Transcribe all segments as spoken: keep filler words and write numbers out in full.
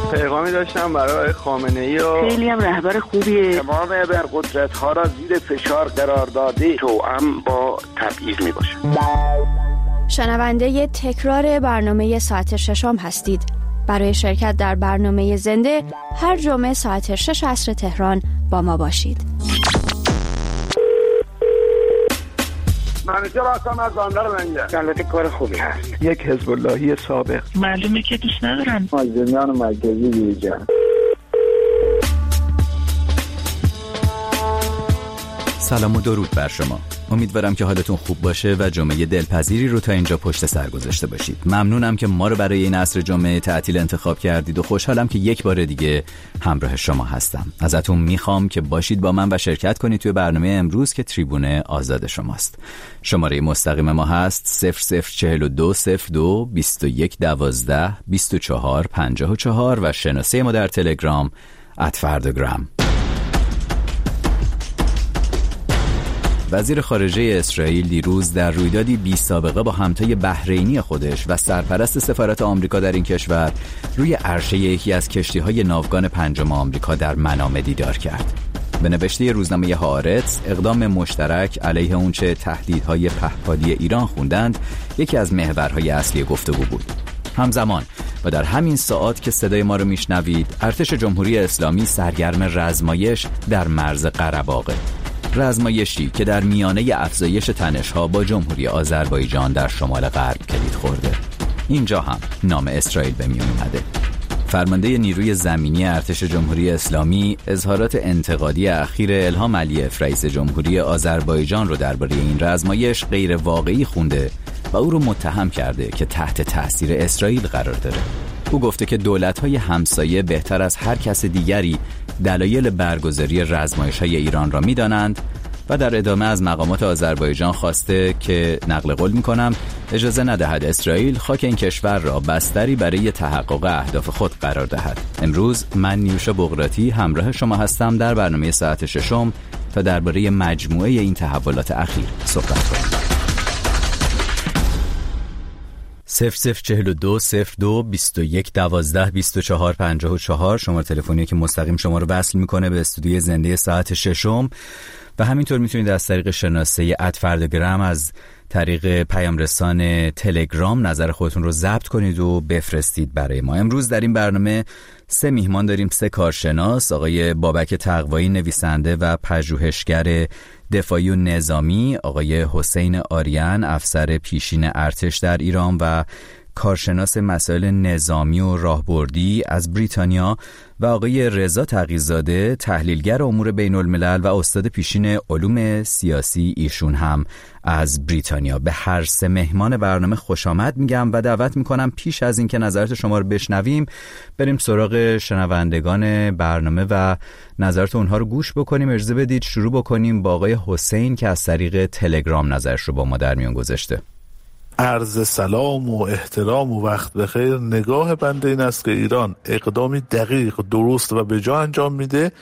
پیغامی داشتم برای خامنه‌ای و خیلی هم رهبر خوبیه. تمام ابرقدرت‌ها را زیر فشار قرار داده، توأم با تبعیض میباشه. شنونده تکرار برنامه ساعت ششم هستید. برای شرکت در برنامه زنده هر جمعه ساعت شش عصر تهران با ما باشید. منیجر هستم از بندر لنگه. البته کار خوبی هست. یک حزب اللهی سابق. معلومه که دوست ندارم. مازندران مرکزی دیجا. سلام و درود بر شما. امیدوارم که حالتون خوب باشه و جمعه دلپذیری رو تا اینجا پشت سر گذاشته باشید. ممنونم که ما رو برای این عصر جمعه تعطیل انتخاب کردید و خوشحالم که یک بار دیگه همراه شما هستم. ازتون میخوام که باشید با من و شرکت کنید توی برنامه امروز که تریبون آزاد شماست. شماره مستقیم ما هست صفر صفر چهل و دو صفر دو بیست و یک دوازده بیست و چهار پنجاه و چهار و شناسه ما در تلگرام ات فرداگرام. وزیر خارجه اسرائیل دیروز در رویدادی بی سابقه با همتای بحرینی خودش و سرپرست سفارت آمریکا در این کشور روی عرشه یکی از کشتی‌های ناوگان پنجم آمریکا در منامه دیدار کرد. به نوشته روزنامه هآرتس، اقدام مشترک علیه اونچه تهدیدهای پهپادی ایران خوندند یکی از محورهای اصلی گفتگو بود. همزمان و در همین ساعات که صدای ما رو میشنوید، ارتش جمهوری اسلامی سرگرم رزمایش در مرز قره‌باغ، رزمایشی که در میانه افزایش تنش‌ها با جمهوری آذربایجان در شمال غرب کلید خورده. اینجا هم نام اسرائیل به میون اومده. فرمانده نیروی زمینی ارتش جمهوری اسلامی اظهارات انتقادی اخیر الهام علیف رئیس جمهوری آذربایجان رو درباره این رزمایش غیر واقعی خونده و او رو متهم کرده که تحت تأثیر اسرائیل قرار داره. او گفته که دولت‌های همسایه بهتر از هر کس دیگری دلایل برگزاری رزمایش‌های ایران را می‌دانند و در ادامه از مقامات آذربایجان خواسته که نقل قول می‌کنم اجازه ندهد اسرائیل خاک این کشور را بستری برای تحقق اهداف خود قرار دهد. امروز من نیوشا بغراتی همراه شما هستم در برنامه ساعت ششم تا درباره مجموعه این تحولات اخیر صحبت کنیم. صفر صفر چهل و دو صفر دو بیست و یک دوازده بیست و چهار پنجاه و چهار شماره تلفنی که مستقیم شما رو وصل میکنه به استودیوی زنده ساعت ششم و همینطور میتونید از طریق شناسه ات فرداگرام از طریق پیام رسان تلگرام نظر خودتون رو ضبط کنید و بفرستید برای ما. امروز در این برنامه سه میهمان داریم، سه کارشناس: آقای بابک تقوایی نویسنده و پژوهشگر دفاعی و نظامی، آقای حسین آریان افسر پیشین ارتش در ایران و کارشناس مسائل نظامی و راهبردی از بریتانیا، و آقای رضا تقی‌زاده تحلیلگر امور بین الملل و استاد پیشین علوم سیاسی، ایشون هم از بریتانیا. به هر سه مهمان برنامه خوش آمد میگم و دعوت میکنم پیش از اینکه نظرات شما رو بشنویم بریم سراغ شنوندگان برنامه و نظرات اونها رو گوش بکنیم. اجازه بدید شروع بکنیم با آقای حسین که از طریق تلگرام نظرش رو با ما در میون گذاشته. عرض سلام و احترام و وقت بخیر. نگاه بنده این است که ایران اقدامی دقیق، درست و به جا انجام میده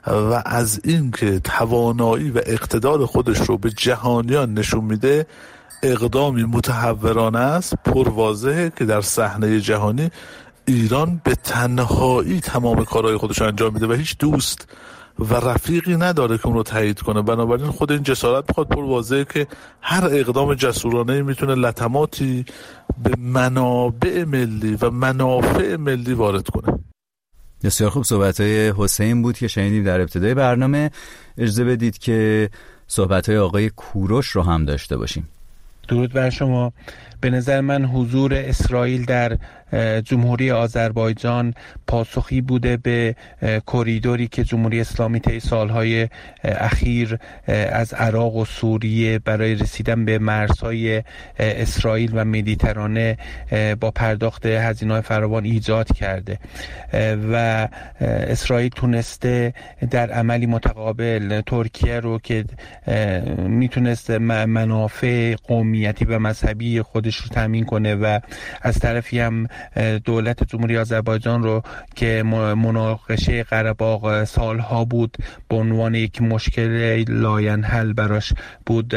و از این که توانایی و اقتدار خودش رو به جهانیان نشون میده اقدامی متحورانه است، پرواضحه که در صحنه جهانی ایران به تنهایی تمام کارهای خودش رو انجام میده و هیچ دوست و رفیقی نداره که اون رو تایید کنه. بنابراین خود این جسارت بخواد پر واضحه که هر اقدام جسورانه میتونه لطماتی به منابع ملی و منافع ملی وارد کنه. بسیار خوب، صحبت‌های حسین بود که شنیدیم در ابتدای برنامه. اجازه بدید که صحبت‌های آقای کوروش رو هم داشته باشیم. درود بر شما. به نظر من حضور اسرائیل در جمهوری آذربایجان پاسخی بوده به کریدوری که جمهوری اسلامی طی سالهای اخیر از عراق و سوریه برای رسیدن به مرزهای اسرائیل و مدیترانه با پرداخت هزینه‌های فراوان ایجاد کرده و اسرائیل تونسته در عملی متقابل ترکیه رو که میتونست منافع قومی امنیتی و مذهبی خودش رو تامین کنه و از طرفی هم دولت جمهوری آذربایجان رو که مناقشه قره باغ سالها بود به عنوان یک مشکل لاینحل براش بود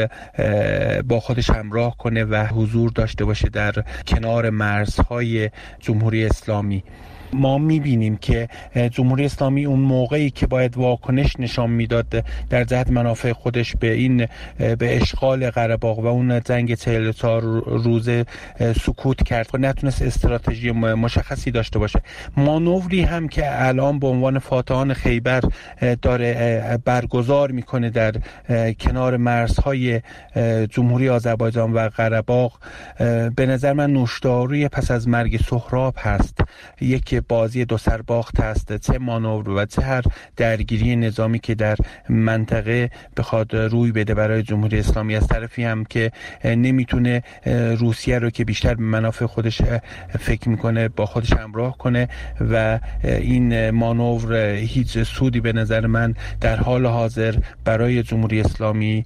با خودش همراه کنه و حضور داشته باشه در کنار مرزهای جمهوری اسلامی. ما میبینیم که جمهوری اسلامی اون موقعی که باید واکنش نشان میداد در جهت منافع خودش به این به اشغال قره باغ و اون جنگ چهل و چهار روزه سکوت کرد و نتونست استراتژی مشخصی داشته باشه. مانوری هم که الان به عنوان فاتحان خیبر داره برگزار میکنه در کنار مرزهای جمهوری آذربایجان و قره باغ به نظر من نوشداروی پس از مرگ سهراب هست. یک بازی دو سرباخت هست، چه مانور و چه هر درگیری نظامی که در منطقه بخواد روی بده برای جمهوری اسلامی. از طرفی هم که نمیتونه روسیه رو که بیشتر به منافع خودش فکر میکنه با خودش همراه کنه و این مانور هیچ سودی به نظر من در حال حاضر برای جمهوری اسلامی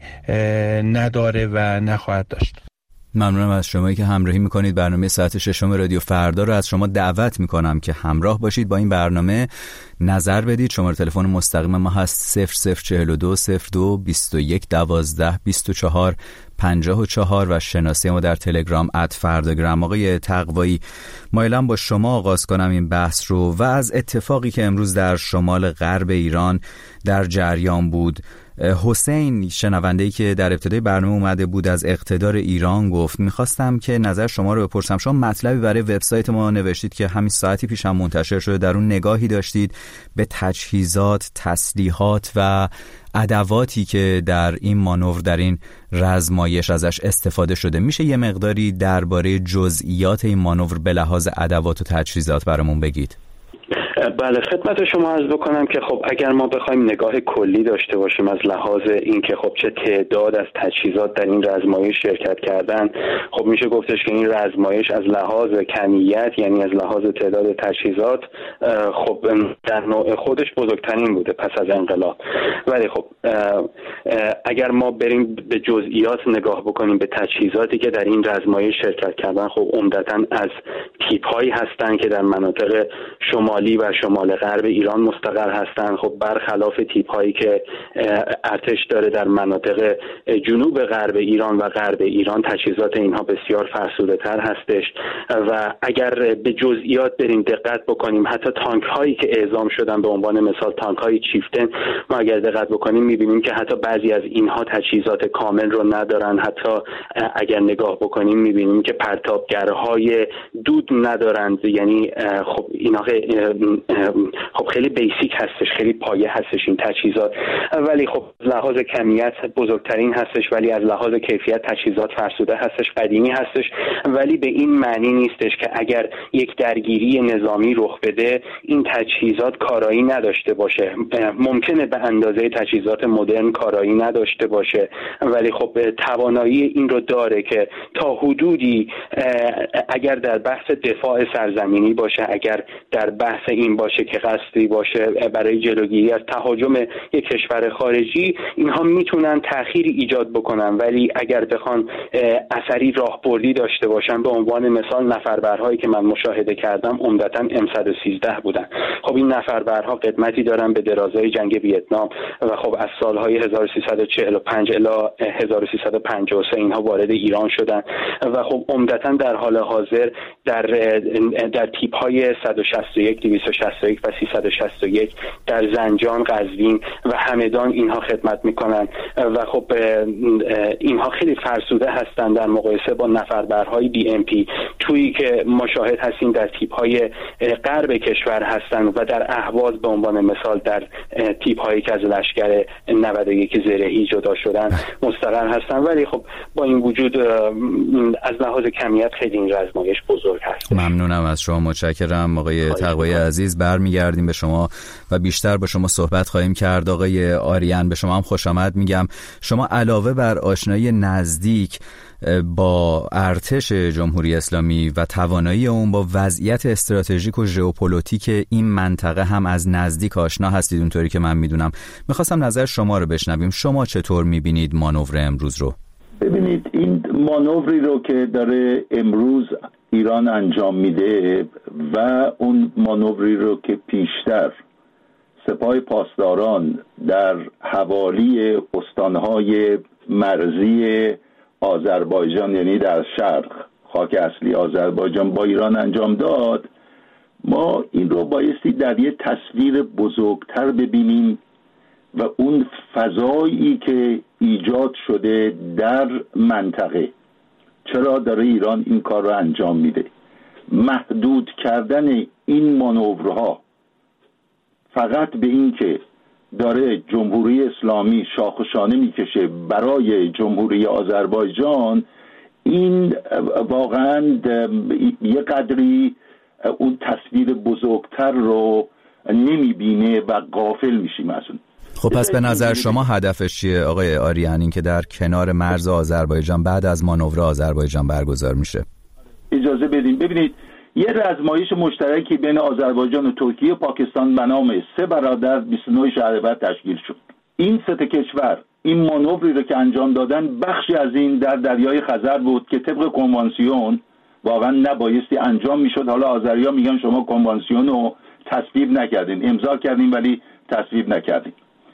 نداره و نخواهد داشت. ممنونم از شمایی که همراهی میکنید. برنامه ساعت ششم رادیو فردا رو از شما دعوت میکنم که همراه باشید با این برنامه، نظر بدید. شماره تلفن مستقیم ما هست صفر صفر چهل و دو صفر دو بیست و یک دوازده بیست و چهار پنجاه و چهار و شناسی ما در تلگرام ات فرداگرام. آقای تقوایی، مایلم با شما آغاز کنم این بحث رو و از اتفاقی که امروز در شمال غرب ایران در جریان بود. حسین شنونده‌ای که در ابتدای برنامه اومده بود از اقتدار ایران گفت، میخواستم که نظر شما رو بپرسم. شما مطلبی برای وبسایت ما نوشتید که همین ساعتی پیش هم منتشر شده، در اون نگاهی داشتید به تجهیزات، تسلیحات و ادواتی که در این مانور، در این رزمایش ازش استفاده شده. میشه یه مقداری درباره جزئیات این مانور به لحاظ ادوات و تجهیزات برامون بگید؟ بله، خدمت شما عرض بکنم که خب اگر ما بخوایم نگاه کلی داشته باشیم از لحاظ اینکه خب چه تعداد از تجهیزات در این رزمایش شرکت کردن، خب میشه گفتش که این رزمایش از لحاظ کمیت، یعنی از لحاظ تعداد تجهیزات، خب در نوع خودش بزرگترین بوده پس از انقلاب. ولی خب اگر ما بریم به جزئیات نگاه بکنیم به تجهیزاتی که در این رزمایش شرکت کردن، خب عمدتاً از تیپ‌هایی هستن که در مناطق شمالی و شمال غرب ایران مستقر هستند. خب برخلاف تیپ هایی که ارتش داره در مناطق جنوب غرب ایران و غرب ایران، تجهیزات اینها بسیار فرسوده تر هستش و اگر به جزئیات بریم دقت بکنیم، حتی تانک هایی که اعزام شدن به عنوان مثال تانک های چیفتن، ما اگر دقت بکنیم میبینیم که حتی بعضی از اینها تجهیزات کامل رو ندارن. حتی اگر نگاه بکنیم میبینیم که پرتابگرهای دود ندارند. یعنی خب اینها خب خیلی بیسیک هستش، خیلی پایه هستش این تجهیزات، ولی خب لحاظ کمیت بزرگترین هستش، ولی از لحاظ کیفیت تجهیزات فرسوده هستش، قدیمی هستش. ولی به این معنی نیستش که اگر یک درگیری نظامی رخ بده این تجهیزات کارایی نداشته باشه. ممکنه به اندازه تجهیزات مدرن کارایی نداشته باشه، ولی خب توانایی این رو داره که تا حدودی اگر در بحث دفاع سرزمینی باشه، اگر در بحث این باشه که قصدی باشه برای جلوگیری از تهاجم یک کشور خارجی، اینها میتونن تأخیری ایجاد بکنن. ولی اگر بخوان اثری راهبردی داشته باشن، به عنوان مثال نفربرهایی که من مشاهده کردم عمدتاً ام صد و سیزده بودن. خب این نفربرها قدمتی دارن به درازای جنگ ویتنام و خب از سالهای هزار و سیصد و چهل و پنج الی هزار و سیصد و پنجاه و سه اینها وارد ایران شدن و خب عمدتاً در حال حاضر در در تیپ‌های صد و شصت و یک، دویست و شصت و یک و سیصد و شصت و یک در زنجان، قزوین و همدان اینها خدمت میکنن و خب اینها خیلی فرسوده هستن در مقایسه با نفربرهای بی ام پی تویی که مشاهد هستیم در تیپ‌های غرب کشور هستن و در اهواز به عنوان مثال در تیپ‌هایی که از لشکر نود و یک زرهی جدا شدن مستقر هستن. ولی خب با این وجود از لحاظ کمیت خیلی این رزمایش بزرگ هست. ممنونم از شما، متشکرم آقای تقوایی عزیز. برمیگردیم به شما و بیشتر با شما صحبت خواهیم کرد. آقای آریان، به شما هم خوش آمد میگم. شما علاوه بر آشنایی نزدیک با ارتش جمهوری اسلامی و توانایی اون با وضعیت استراتژیک و ژئوپلیتیک این منطقه هم از نزدیک آشنا هستید، اونطوری که من میدونم. میخواستم نظر شما رو بشنویم. شما چطور میبینید مانور امروز رو؟ ببینید، این مانوری رو که داره امروز ایران انجام میده و اون مانوری رو که پیشتر سپاه پاسداران در حوالی استانهای مرزی آذربایجان، یعنی در شرق خاک اصلی آذربایجان، با ایران انجام داد، ما این رو بایستی در یه تصویر بزرگتر ببینیم و اون فضایی که ایجاد شده در منطقه. چرا داره ایران این کار رو انجام میده؟ محدود کردن این مانورها فقط به این که داره جمهوری اسلامی شاخوشانه میکشه برای جمهوری آذربایجان، این واقعا یه قدری اون تصویر بزرگتر رو نمیبینه و غافل میشیم از اون. خب پس به نظر شما هدفش چیه آقای آریان، این که در کنار مرز آذربایجان بعد از مانور آذربایجان برگزار میشه؟ اجازه بدین ببینید، یه رزمایش مشترکی بین آذربایجان و ترکیه و پاکستان به نام سه برادر بیست و نه شهریور تشکیل شد. این سه کشور این مانوری رو که انجام دادن، بخشی از این در دریای خزر بود که طبق کنوانسیون واقعا نبایستی انجام میشد. حالا آذریا میگن شما کنوانسیون رو تصویب نکردین، امضا کردین ولی تصویب نکردین.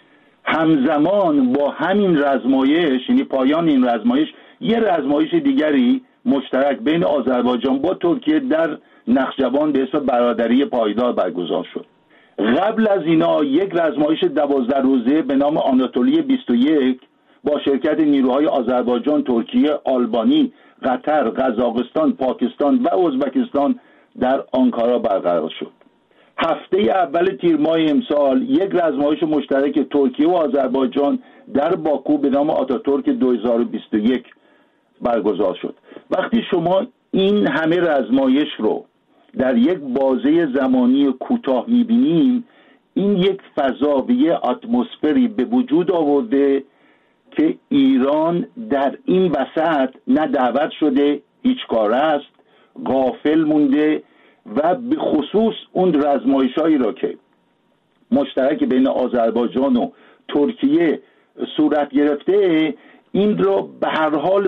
همزمان با همین رزمایش، یعنی پایان این رزمایش، یه رزمایش دیگری مشترک بین آذربایجان با ترکیه در نخجوان به اسم برادری پایدار برگزار شد. قبل از اینا یک رزمایش دوازده روزه به نام آناتولی بیست و یک با شرکت نیروهای آذربایجان، ترکیه، آلبانی، قطر، قزاقستان، پاکستان و ازبکستان در آنکارا برقرار شد. هفته اول تیر ماه امسال یک رزمایش مشترک ترکیه و آذربایجان در باکو به نام آتاتورک دو هزار و بیست و یک برگزار شد. وقتی شما این همه رزمایش رو در یک بازه زمانی کوتاه می‌بینیم، این یک فضا و یک اتمسفری به وجود آورده که ایران در این وسط نه دعوت شده، هیچ کاره است، غافل مونده و به خصوص اون رزمایش‌هایی را که مشترک بین آذربایجان و ترکیه صورت گرفته، این را به هر حال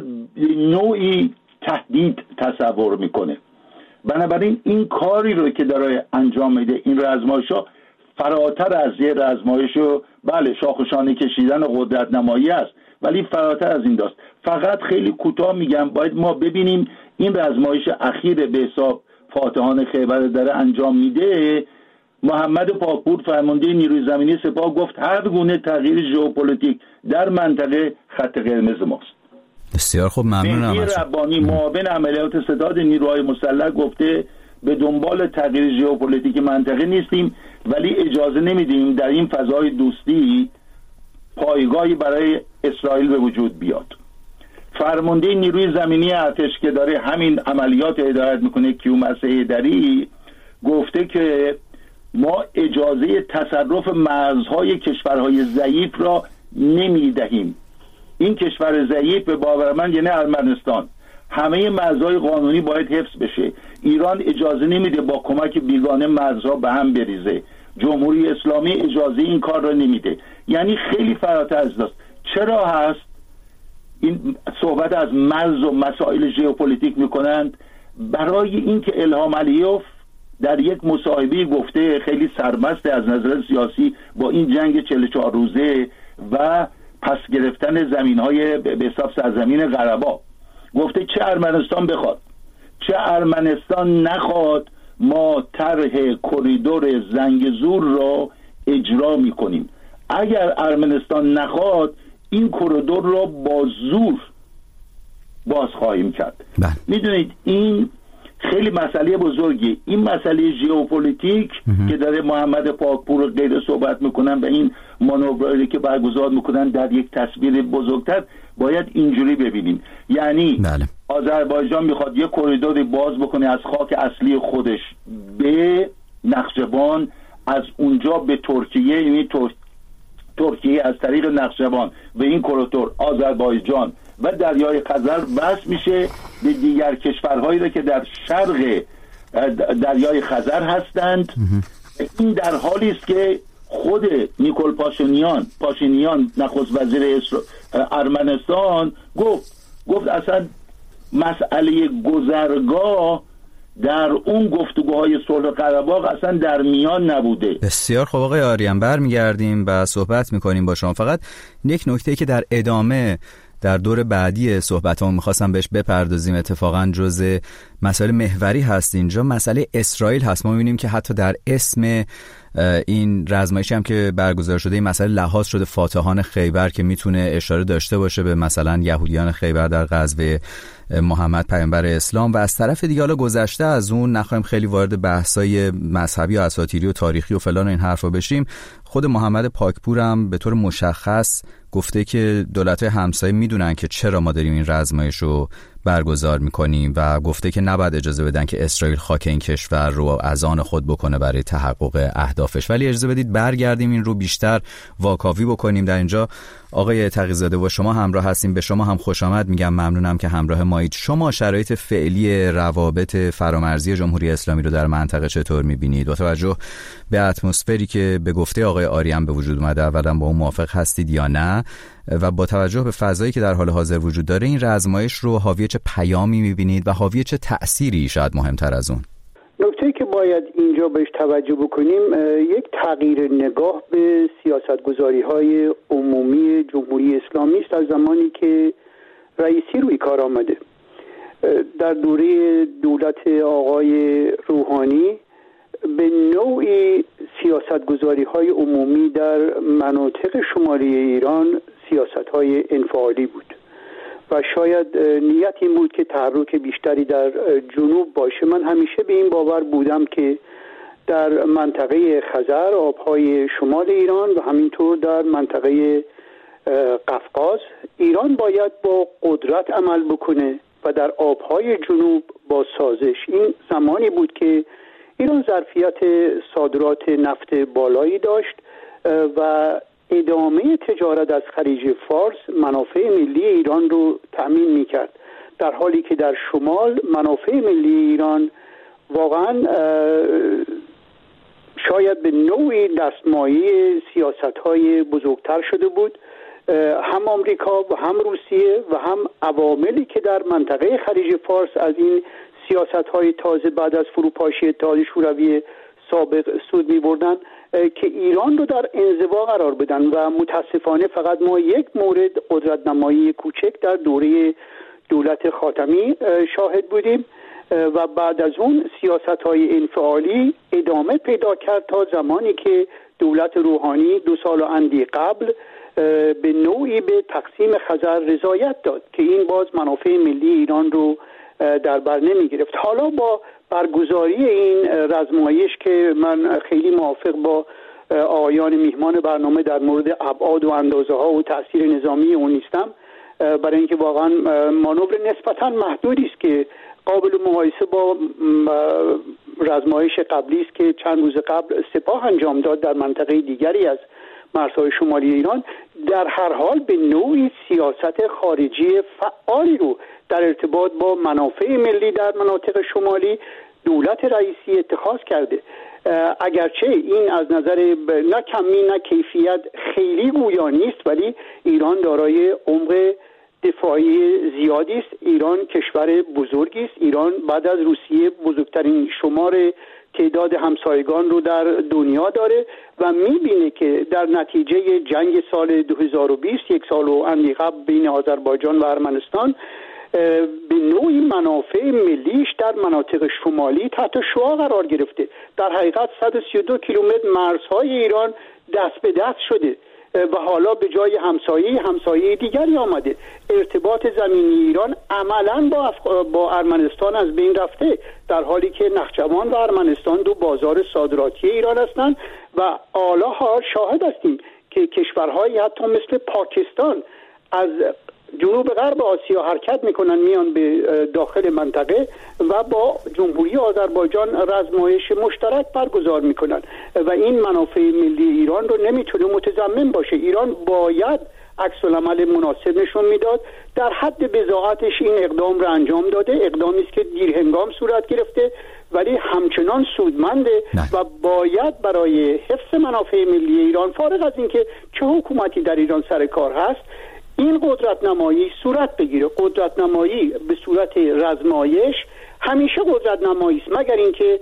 نوعی تهدید تصور میکنه. بنابراین این کاری رو که داره انجام میده، این رزمایش‌ها فراتر از یه رزمایش و بله شاخوشانه کشیدن و قدرت نمایی است، ولی فراتر از این داست. فقط خیلی کوتاه میگم، باید ما ببینیم این رزمایش اخیر به حساب فاتحان خیبر داره انجام میده. محمد پاکپور فرمانده نیروی زمینی سپاه گفت هر گونه تغییر ژئوپلیتیک در منطقه خط قرمز ماست. بسیار خوب، ممنونم. مهدی ربانی معاون عملیات ستاد نیروهای مسلح گفته به دنبال تغییر ژئوپلیتیک منطقه نیستیم، ولی اجازه نمیدیم در این فضای دوستی پایگاهی برای اسرائیل به وجود بیاد. فرمانده نیروی زمینی ارتش که داره همین عملیات هدایت میکنه، کیومرث حیدری، گفته که ما اجازه تصرف مرزهای کشورهای ضعیف را نمیدهیم. این کشور ضعیف به باور من یعنی ارمنستان. همه مرزهای قانونی باید حفظ بشه. ایران اجازه نمیده با کمک بیگانه مرزها به هم بریزه. جمهوری اسلامی اجازه این کار را نمیده. یعنی خیلی فراتر از داست. چرا هست این صحبت از مرز و مسائل ژئوپلیتیک میکنند؟ برای اینکه الهام علیوف در یک مصاحبه گفته، خیلی سرمست از نظر سیاسی با این جنگ چهل و چهار روزه و پس گرفتن زمین‌های به حساب سرزمین قره‌باغ، گفته چه ارمنستان بخواد چه ارمنستان نخواد، ما طرح کریدور زنگزور را اجرا میکنیم. اگر ارمنستان نخواد این کریدور را با زور باز خواهیم کرد. میدونید این خیلی مسئله بزرگی، این مسئله ژئوپلیتیک که داره محمد پاکپور غیر صحبت میکنن و این مانورایی که برگزار میکنن در یک تصویر بزرگتر باید اینجوری ببینیم. یعنی بله. آذربایجان میخواد یک کریدوری باز بکنه از خاک اصلی خودش به نخجوان، از اونجا به ترکیه، یعنی تر... ترکیه از طریق نخجوان به این کریدور آذربایجان و دریای خزر بس میشه به دیگر کشورهایی را که در شرق دریای خزر هستند. این در حالی است که خود نیکول پاشینیان پاشینیان نخست وزیر ارمنستان گفت گفت اصلا مسئله گذرگاه در اون گفتگوهای صلح قره‌باغ اصلا در میان نبوده. بسیار خوب آقای آریان، برمیگردیم و صحبت میکنیم با شما. فقط یک نکته که در ادامه در دور بعدی صحبتامون میخواستم بهش بپردازیم، اتفاقا جزء مسائل محوری هست اینجا، مسئله اسرائیل هست. ما میبینیم که حتی در اسم این رزمایشی هم که برگزار شده این مسئله لحاظ شده، فاتحان خیبر، که میتونه اشاره داشته باشه به مثلا یهودیان خیبر در غزوه محمد پیامبر اسلام. و از طرف دیگه حالا گذشته از اون، نخواهیم خیلی وارد بحثای مذهبی و اساطیری و تاریخی و فلان و این حرفا بشیم، خود محمد پاکپور هم به طور مشخص گفته که دولت‌های همسایه میدونن که چرا ما داریم این رزمایش رو برگزار میکنیم و گفته که نباید اجازه بدن که اسرائیل خاک این کشور رو از آن خود بکنه برای تحقق اهدافش. ولی اجازه بدید برگردیم این رو بیشتر واکاوی بکنیم. در اینجا آقای تقی‌زاده با شما همراه هستیم. به شما هم خوش آمد میگم، ممنونم که همراه مایید. شما شرایط فعلی روابط فرامرزی جمهوری اسلامی رو در منطقه چطور میبینید؟ با توجه به اتمسفری که به گفته آقای آریان به وجود اومده، اولا با اون موافق هستید یا نه؟ و با توجه به فضایی که در حال حاضر وجود داره، این رزمایش رو حاوی چه پیامی میبینید و حاوی چه تأثیری شاید مهمتر از اون؟ نکته که باید اینجا بهش توجه بکنیم یک تغییر نگاه به سیاستگذاری‌های عمومی جمهوری اسلامی است از زمانی که رئیسی روی کار آمده. در دوره دولت آقای روحانی به نوعی سیاستگذاری‌های عمومی در مناطق شمالی ایران سیاست‌های انفعالی بود و شاید نیت این بود که تحرک بیشتری در جنوب باشه. من همیشه به این باور بودم که در منطقه خزر، آبهای شمال ایران و همینطور در منطقه قفقاز، ایران باید با قدرت عمل بکنه و در آبهای جنوب با سازش. این زمانی بود که ایران ظرفیت صادرات نفت بالایی داشت و ادامه تجارت از خلیج فارس منافع ملی ایران رو تأمین می‌کرد، در حالی که در شمال منافع ملی ایران واقعا شاید به نوعی دستمایه سیاست‌های بزرگتر شده بود. هم آمریکا و هم روسیه و هم عواملی که در منطقه خلیج فارس از این سیاست‌های تازه بعد از فروپاشی اتحاد شوروی سابق سود می‌بردن که ایران رو در انزوا قرار بدن و متاسفانه فقط ما یک مورد قدرت نمایی کوچک در دوره دولت خاتمی شاهد بودیم و بعد از اون سیاست‌های انفعالی ادامه پیدا کرد تا زمانی که دولت روحانی دو سال و اندی قبل به نوعی به تقسیم خزر رضایت داد که این باز منافع ملی ایران رو در بر نمی گرفت. حالا با برگزاری این رزمایش که من خیلی موافق با آقایان میهمان برنامه در مورد ابعاد و اندازه ها و تأثیر نظامی اون نیستم، برای اینکه واقعا مانور نسبتا محدودی است که قابل مقایسه با رزمایش قبلی است که چند روز قبل سپاه انجام داد در منطقه دیگری از مرزهای شمالی ایران. در هر حال به نوعی سیاست خارجی فعالی رو در ارتباط با منافع ملی در مناطق شمالی دولت رئیسی اتخاذ کرده. اگرچه این از نظر نه کمی نه کیفیت خیلی گویا نیست، ولی ایران دارای عمق دفاعی زیادی است. ایران کشور بزرگی است. ایران بعد از روسیه بزرگترین شمار تعداد همسایگان رو در دنیا داره و میبینه که در نتیجه جنگ سال دو هزار و بیست، یک سال و اندی قبل بین آذربایجان و ارمنستان، به نوعی منافع ملیش در مناطق شمالی تحت شعاع قرار گرفته. در حقیقت صد و سی و دو کیلومتر مرزهای ایران دست به دست شده و حالا به جای همسایه همسایه دیگری آمده. ارتباط زمینی ایران عملاً با افغ... با ارمنستان از بین رفته، در حالی که نخجوان و ارمنستان دو بازار صادراتی ایران هستند و حالا ها شاهد هستیم که کشورهایی حتی مثل پاکستان از جنوب غرب آسیا حرکت میکنن میان به داخل منطقه و با جمهوری آذربایجان رزمایش مشترک برگزار میکنن و این منافع ملی ایران رو نمیتونه متضمن باشه. ایران باید عکس العمل مناسب نشون میداد. در حد بضاعتش این اقدام رو انجام داده، اقدامی است که دیر هنگام صورت گرفته ولی همچنان سودمنده و باید برای حفظ منافع ملی ایران، فارغ از اینکه چه حکومتی در ایران سر کار هست، این قدرت نمایی صورت بگیره. قدرت نمایی به صورت رزمایش همیشه قدرت نمایی است، مگر اینکه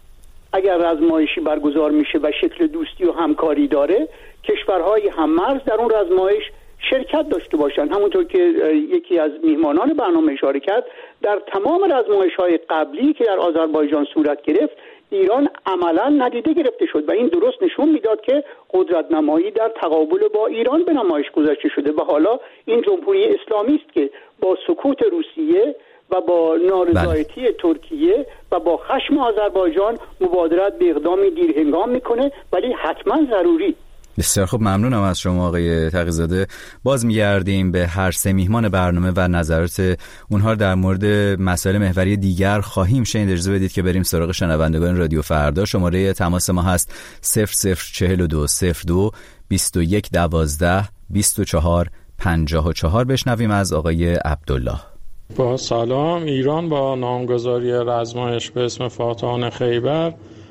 اگر رزمایشی برگزار میشه و شکل دوستی و همکاری داره، کشورهای هممرز در اون رزمایش شرکت داشته باشن. همونطور که یکی از میهمانان برنامه اشاره کرد، در تمام رزمایش‌های قبلی که در آذربایجان صورت گرفت، ایران عملا ندیده گرفته شد و این درست نشون میداد که قدرت نمایی در تقابل با ایران به نمایش گذاشته شده و حالا این جمهوری اسلامی است که با سکوت روسیه و با نارضایتی بله. ترکیه و با خشم آذربایجان مبادرت به اقدامی دیرهنگام میکنه، ولی حتما ضروری. بسیار خوب، ممنونم از شما آقای تقی‌زاده. باز میگردیم به هر سه میهمان برنامه و نظرات اونها در مورد مسائل محوری دیگر خواهیم شنید. اجازه بدید که بریم سراغ شنوندگان رادیو فردا. شماره تماس ما هست صفر صفر چهل و دو صفر دو بیست و یک دوازده بیست و چهار پنجاه و چهار. بشنویم از آقای عبدالله. با سلام. ایران با نامگذاری رزمایش به اسم فاتحان خیبر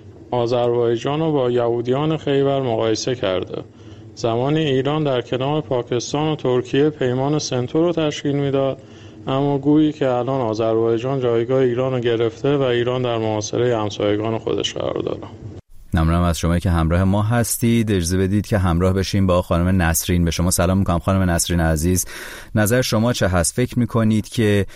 آذربایجان رو با یهودیان خیبر مقایسه کرده. زمانی ایران در کنار پاکستان و ترکیه پیمان سنتو رو تشکیل میداد، اما گویی که الان آذربایجان جایگاه ایران رو گرفته و ایران در محاصره همسایگان خودش قرار داره. ممنونم از شما که همراه ما هستید. اجازه بدید که همراه بشیم با خانم نسرین. به شما سلام میکنم خانم نسرین عزیز. نظر شما چه هست؟ فکر میکنید که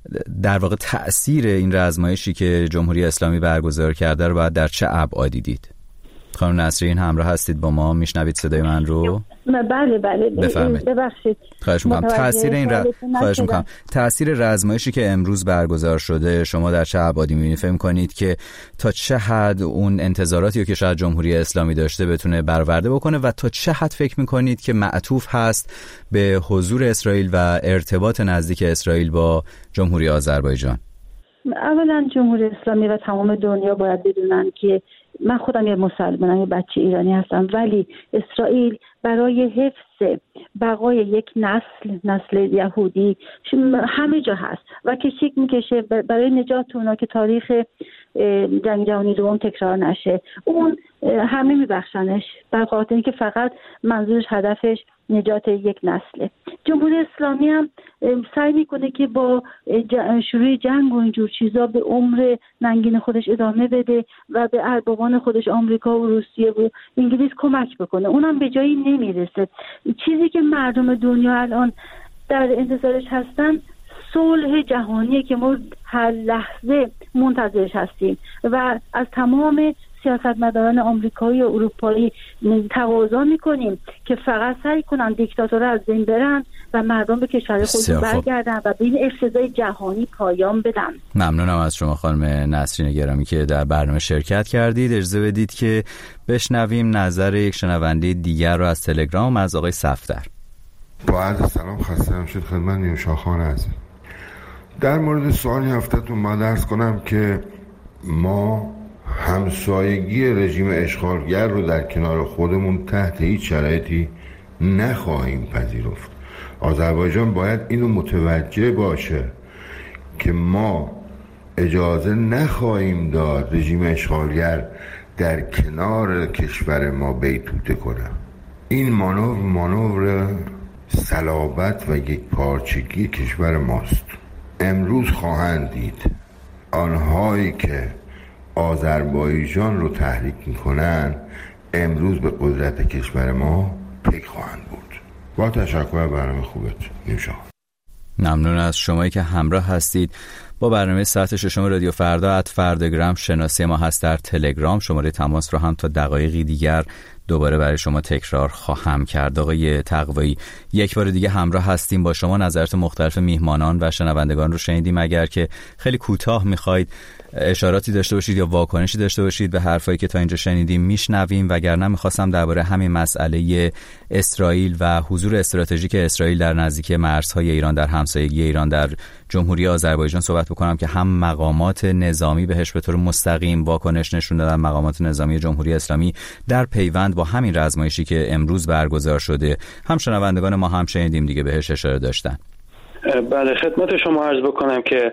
در واقع تأثیر این رزمایشی که جمهوری اسلامی برگزار کرده رو باید در چه ابعادی دید؟ خانم نسرین همراه هستید با ما؟ میشنوید صدای من رو؟ بله بله بفرمایید. ببخشید. خواهش میکنم. تأثیر این ر... خواهش میکنم. تأثیر رزمایشی که امروز برگزار شده شما در چه ابعادی میبینید؟ فکر میکنید که تا چه حد اون انتظاراتی که شاید جمهوری اسلامی داشته بتونه برآورده بکنه و تا چه حد فکر میکنید که معطوف هست به حضور اسرائیل و ارتباط نزدیک اسرائیل با جمهوری آذربایجان؟ اولا جمهوری اسلامی و تمام دنیا باید بدونن که من خودم یه مسلمانم، یه بچه ایرانی هستم، ولی اسرائیل برای حفظ بقای یک نسل نسل یهودی همه جا هست و کشیک میکشه برای نجات اونا که تاریخ جنگ جهانی دوم تکرار نشه. اون همه میبخشنش بر خاطر اینکه فقط منظورش هدفش نجات یک نسله. جمهوری اسلامی هم سعی میکنه که با شروع جنگ و اینجور چیزا به عمر ننگین خودش ادامه بده و به اربابان خودش آمریکا و روسیه و انگلیس کمک بکنه. اونم به جایی نمیرسه. چیزی که مردم دنیا الان در انتظارش هستن صلح جهانیه که ما هر لحظه منتظرش هستیم و از تمام سیاستمداران آمریکایی و اروپایی تقاضا میکنیم که فقط سعی کنن دیکتاتورها از بین برن و مردم به کشور خودشون برگردن و به این اقتضای جهانی پایان بدن. ممنونم از شما خانم نسرین گرامی که در برنامه شرکت کردید. اجازه بدید که بشنویم نظر یک شنونده دیگر رو از تلگرام از آقای صفدر. با عرض سلام خسته نباشید خدمت نیوشا خان هستم. در مورد سوال هفته‌تون من عرض کنم که ما همسایگی رژیم اشغالگر رو در کنار خودمون تحت هیچ شرایطی نخواهیم پذیرفت. آذربایجان باید اینو متوجه باشه که ما اجازه نخواهیم داد رژیم اشغالگر در کنار کشور ما بیتوته کنه. این مانور مانور صلابت و یک پارچگی کشور ماست. امروز خواهند دید آنهایی که آذربایجان رو تحریک میکنن امروز به قدرت کشور ما پیک خواهند بود. با تشکر برنامه خوبت نیوشا. ممنون از شمایی که همراه هستید با برنامه ساعت ششم رادیو فردا. ات فرداگرام شناسی ما هست در تلگرام. شماره تماس رو هم تا دقایقی دیگر دوباره برای شما تکرار خواهم کرد. آقای تقوایی یک بار دیگه همراه هستیم با شما. نظرات مختلف میهمانان و شنوندگان رو شنیدیم. اگر که خیلی کوتاه میخواید اشاراتی داشته باشید یا واکنشی داشته باشید به حرفایی که تا اینجا شنیدیم میشنویم، وگرنه میخواستم درباره همین مسئله اسرائیل و حضور استراتژیک اسرائیل در نزدیکی مرزهای ایران، در همسایگی ایران در جمهوری آذربایجان صحبت بکنم که هم مقامات نظامی بهش به طور مستقیم واکنش نشون دادن، مقامات نظامی جمهوری اسلامی در پیوند با همین رزمایشی که امروز برگزار شده، هم شنوندگان ما هم شنیدیم دیگه بهش اشاره داشتن. بله، خدمت شما عرض بکنم که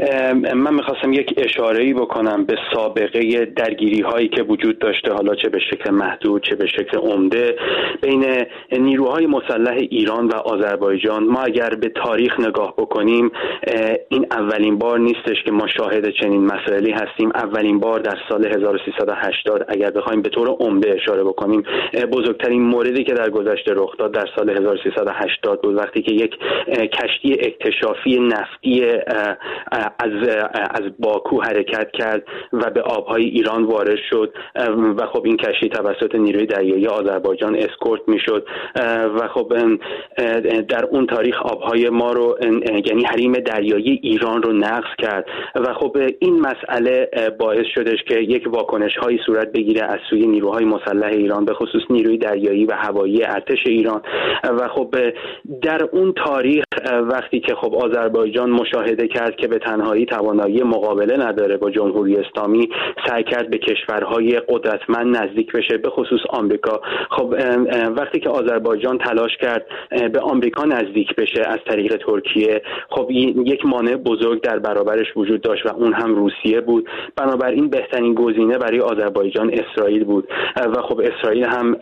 من میخواستم یک اشاره‌ای بکنم به سابقه درگیری هایی که وجود داشته، حالا چه به شکل محدود چه به شکل عمده، بین نیروهای مسلح ایران و آذربایجان. ما اگر به تاریخ نگاه بکنیم این اولین بار نیستش که ما شاهد چنین مسائلی هستیم. اولین بار در سال هزار و سیصد و هشتاد اگر بخوایم به طور عمده اشاره بکنیم، بزرگترین موردی که در گذشته رخ داد در سال هزار و سیصد و هشتاد بود، وقتی که یک کشتی اکتشافی نفتی از از باکو حرکت کرد و به آبهای ایران وارد شد و خب این کشتی توسط نیروی دریایی آذربایجان اسکورت میشد و خب در اون تاریخ آبهای ما رو، یعنی حریم دریایی ایران رو نقض کرد و خب این مسئله باعث شدش که یک واکنش هایی صورت بگیره از سوی نیروهای مسلح ایران، به خصوص نیروی دریایی و هوایی ارتش ایران. و خب در اون تاریخ وقتی که خب آذربایجان مشاهده کرد که به تنهایی توانایی مقابله نداره با جمهوری اسلامی، سعی کرد به کشورهای قدرتمند نزدیک بشه، به خصوص آمریکا. خب وقتی که آذربایجان تلاش کرد به آمریکا نزدیک بشه از طریق ترکیه، خب یک مانع بزرگ در برابرش وجود داشت و اون هم روسیه بود. بنابراین بهترین گزینه برای آذربایجان اسرائیل بود و خب اسرائیل هم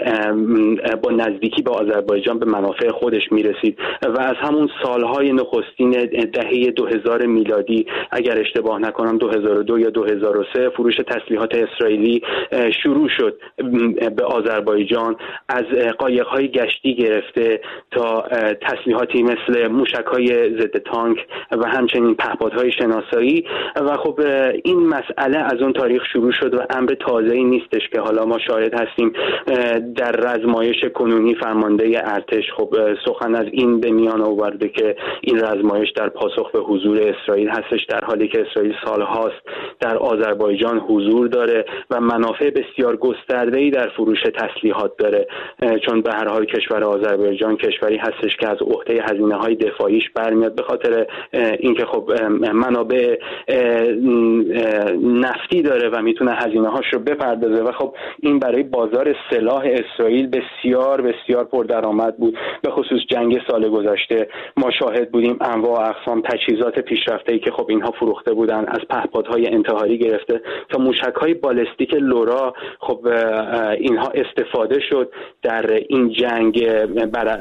با نزدیکی به آذربایجان به منافع خودش میرسید و از همون سالهای نخستین دهه دو هزار میلادی، اگر اشتباه نکنم دو هزار و دو یا دو هزار و سه، فروش تسلیحات اسرائیلی شروع شد به آذربایجان، از قایق‌های گشتی گرفته تا تسلیحاتی مثل موشک‌های ضد تانک و همچنین پهپادهای شناسایی. و خب این مسئله از اون تاریخ شروع شد و امر تازه‌ای نیستش که حالا ما شاهد هستیم در رزمایش کنونی فرمانده ارتش خب سخن از این به میان آورده که این رزمایش در پاسخ به حضور اسرائیل هستش، در حالی که اسرائیل سالهاست در آذربایجان حضور داره و منافع بسیار گسترده‌ای در فروش تسلیحات داره، چون به هر حال کشور آذربایجان کشوری هستش که از عهده هزینه‌های دفاعیش برمیاد به خاطر اینکه خب منابع نفتی داره و میتونه هزینه‌هاش رو بپردازه و خب این برای بازار سلاح اسرائیل بسیار بسیار پردرآمد بود. به خصوص جنگ سال گذشته ما شاهد بودیم انواع و اقسام تجهیزات پیشرفته‌ای که خب اینها فروخته بودن، از پهپادهای انتحاری گرفته تا موشک‌های بالستیک لورا، خب اینها استفاده شد در این جنگ بر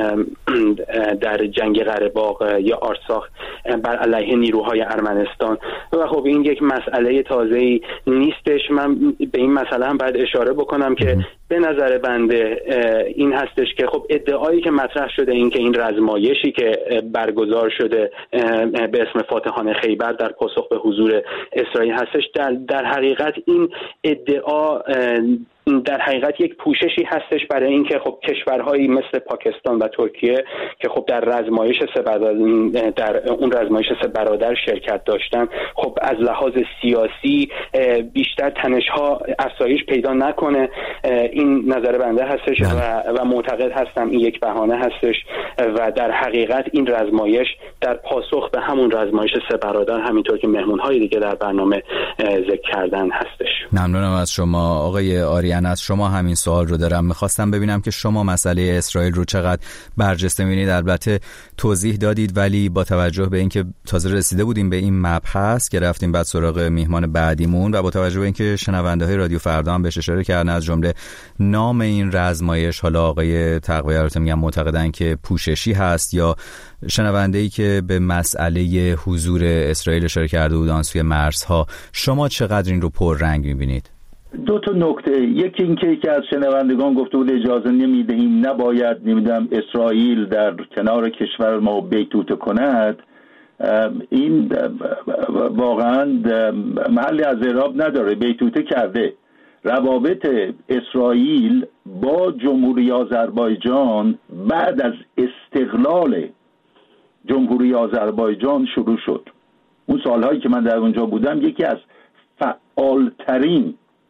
در جنگ قره باغ یا آرساخ بر علیه نیروهای ارمنستان. و خب این یک مسئله تازه‌ای نیستش. من به این مسئله هم باید اشاره بکنم که به نظر بنده این هستش که خب ادعایی که مطرح شده این که این رزمایشی که برگزار شده به اسم فاتحان خیبر در پاسخ به حضور اسرائیل هستش، در, در حقیقت این ادعا در حقیقت یک پوششی هستش برای اینکه خب کشورهایی مثل پاکستان و ترکیه که خب در رزمایش سه برادر در اون رزمایش سه برادر شرکت داشتن، خب از لحاظ سیاسی بیشتر تنش‌ها افزایش پیدا نکنه. این نظر بنده هستش و, و معتقد هستم این یک بهانه هستش و در حقیقت این رزمایش در پاسخ به همون رزمایش سه برادر، همینطور که مهمون‌های دیگه در برنامه ذکر کردن هستش. ممنونم از شما آقای آریان. از شما همین سوال رو دارم. میخواستم ببینم که شما مسئله اسرائیل رو چقدر برجسته می‌بینید. البته توضیح دادید، ولی با توجه به اینکه تازه رسیده بودیم به این مبحث که رفتیم بعد سراغ میهمان بعدیمون و با توجه به اینکه شنونده‌های رادیو فردا هم بهش اشاره کردن، از جمله نام این رزمایش، حالا آقای تقوی البته میگم معتقدن که پوششی هست، یا شنونده‌ای که به مسئله حضور اسرائیل اشاره کرده بودن سوی مرزها، شما چقدر این رو پررنگ می‌بینید؟ دو تا نکته. یکی اینکه یکی از شنوندگان گفته بود اجازه نمیدهیم، نباید نمیدونم اسرائیل در کنار کشور ما بیتوته کند. این واقعا محلی از اعراب نداره. بیتوته کرده. روابط اسرائیل با جمهوری آذربایجان بعد از استقلال جمهوری آذربایجان شروع شد. اون سالهایی که من در اونجا بودم یکی از فعالترین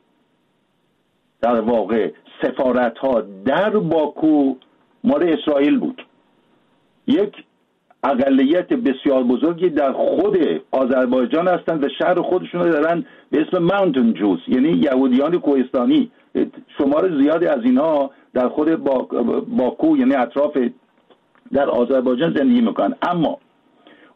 در واقع سفارت ها در باکو مال اسرائیل بود. یک اقلیت بسیار بزرگی در خود آذربایجان هستند و شهر خودشون رو دارن به اسم ماونتن جوز، یعنی یهودیان کوهستانی. شمار زیادی از اینها در خود باکو یعنی اطراف در آذربایجان زندگی میکنن. اما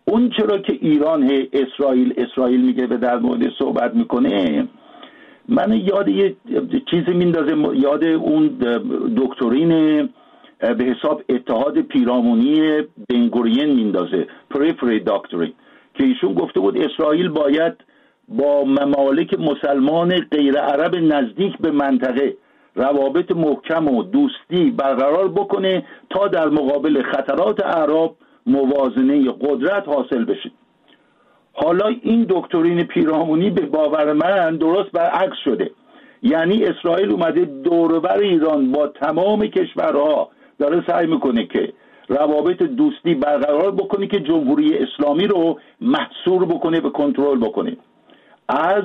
اون چرا که ایران هی اسرائیل اسرائیل میگه و در مورد صحبت میکنه، من یاد یه چیزی میندازه، یاد اون دکترین به حساب اتحاد پیرامونی بنگورین میندازه، پریفری داکترین، که ایشون گفته بود اسرائیل باید با ممالک مسلمان غیر عرب نزدیک به منطقه روابط محکم و دوستی برقرار بکنه تا در مقابل خطرات اعراب موازنه قدرت حاصل بشه. حالا این دکترین پیرامونی به باور من درست برعکس شده، یعنی اسرائیل اومده دور و بر ایران با تمام کشورها داره سعی میکنه که روابط دوستی برقرار بکنه که جمهوری اسلامی رو محصور بکنه، به کنترل بکنه. از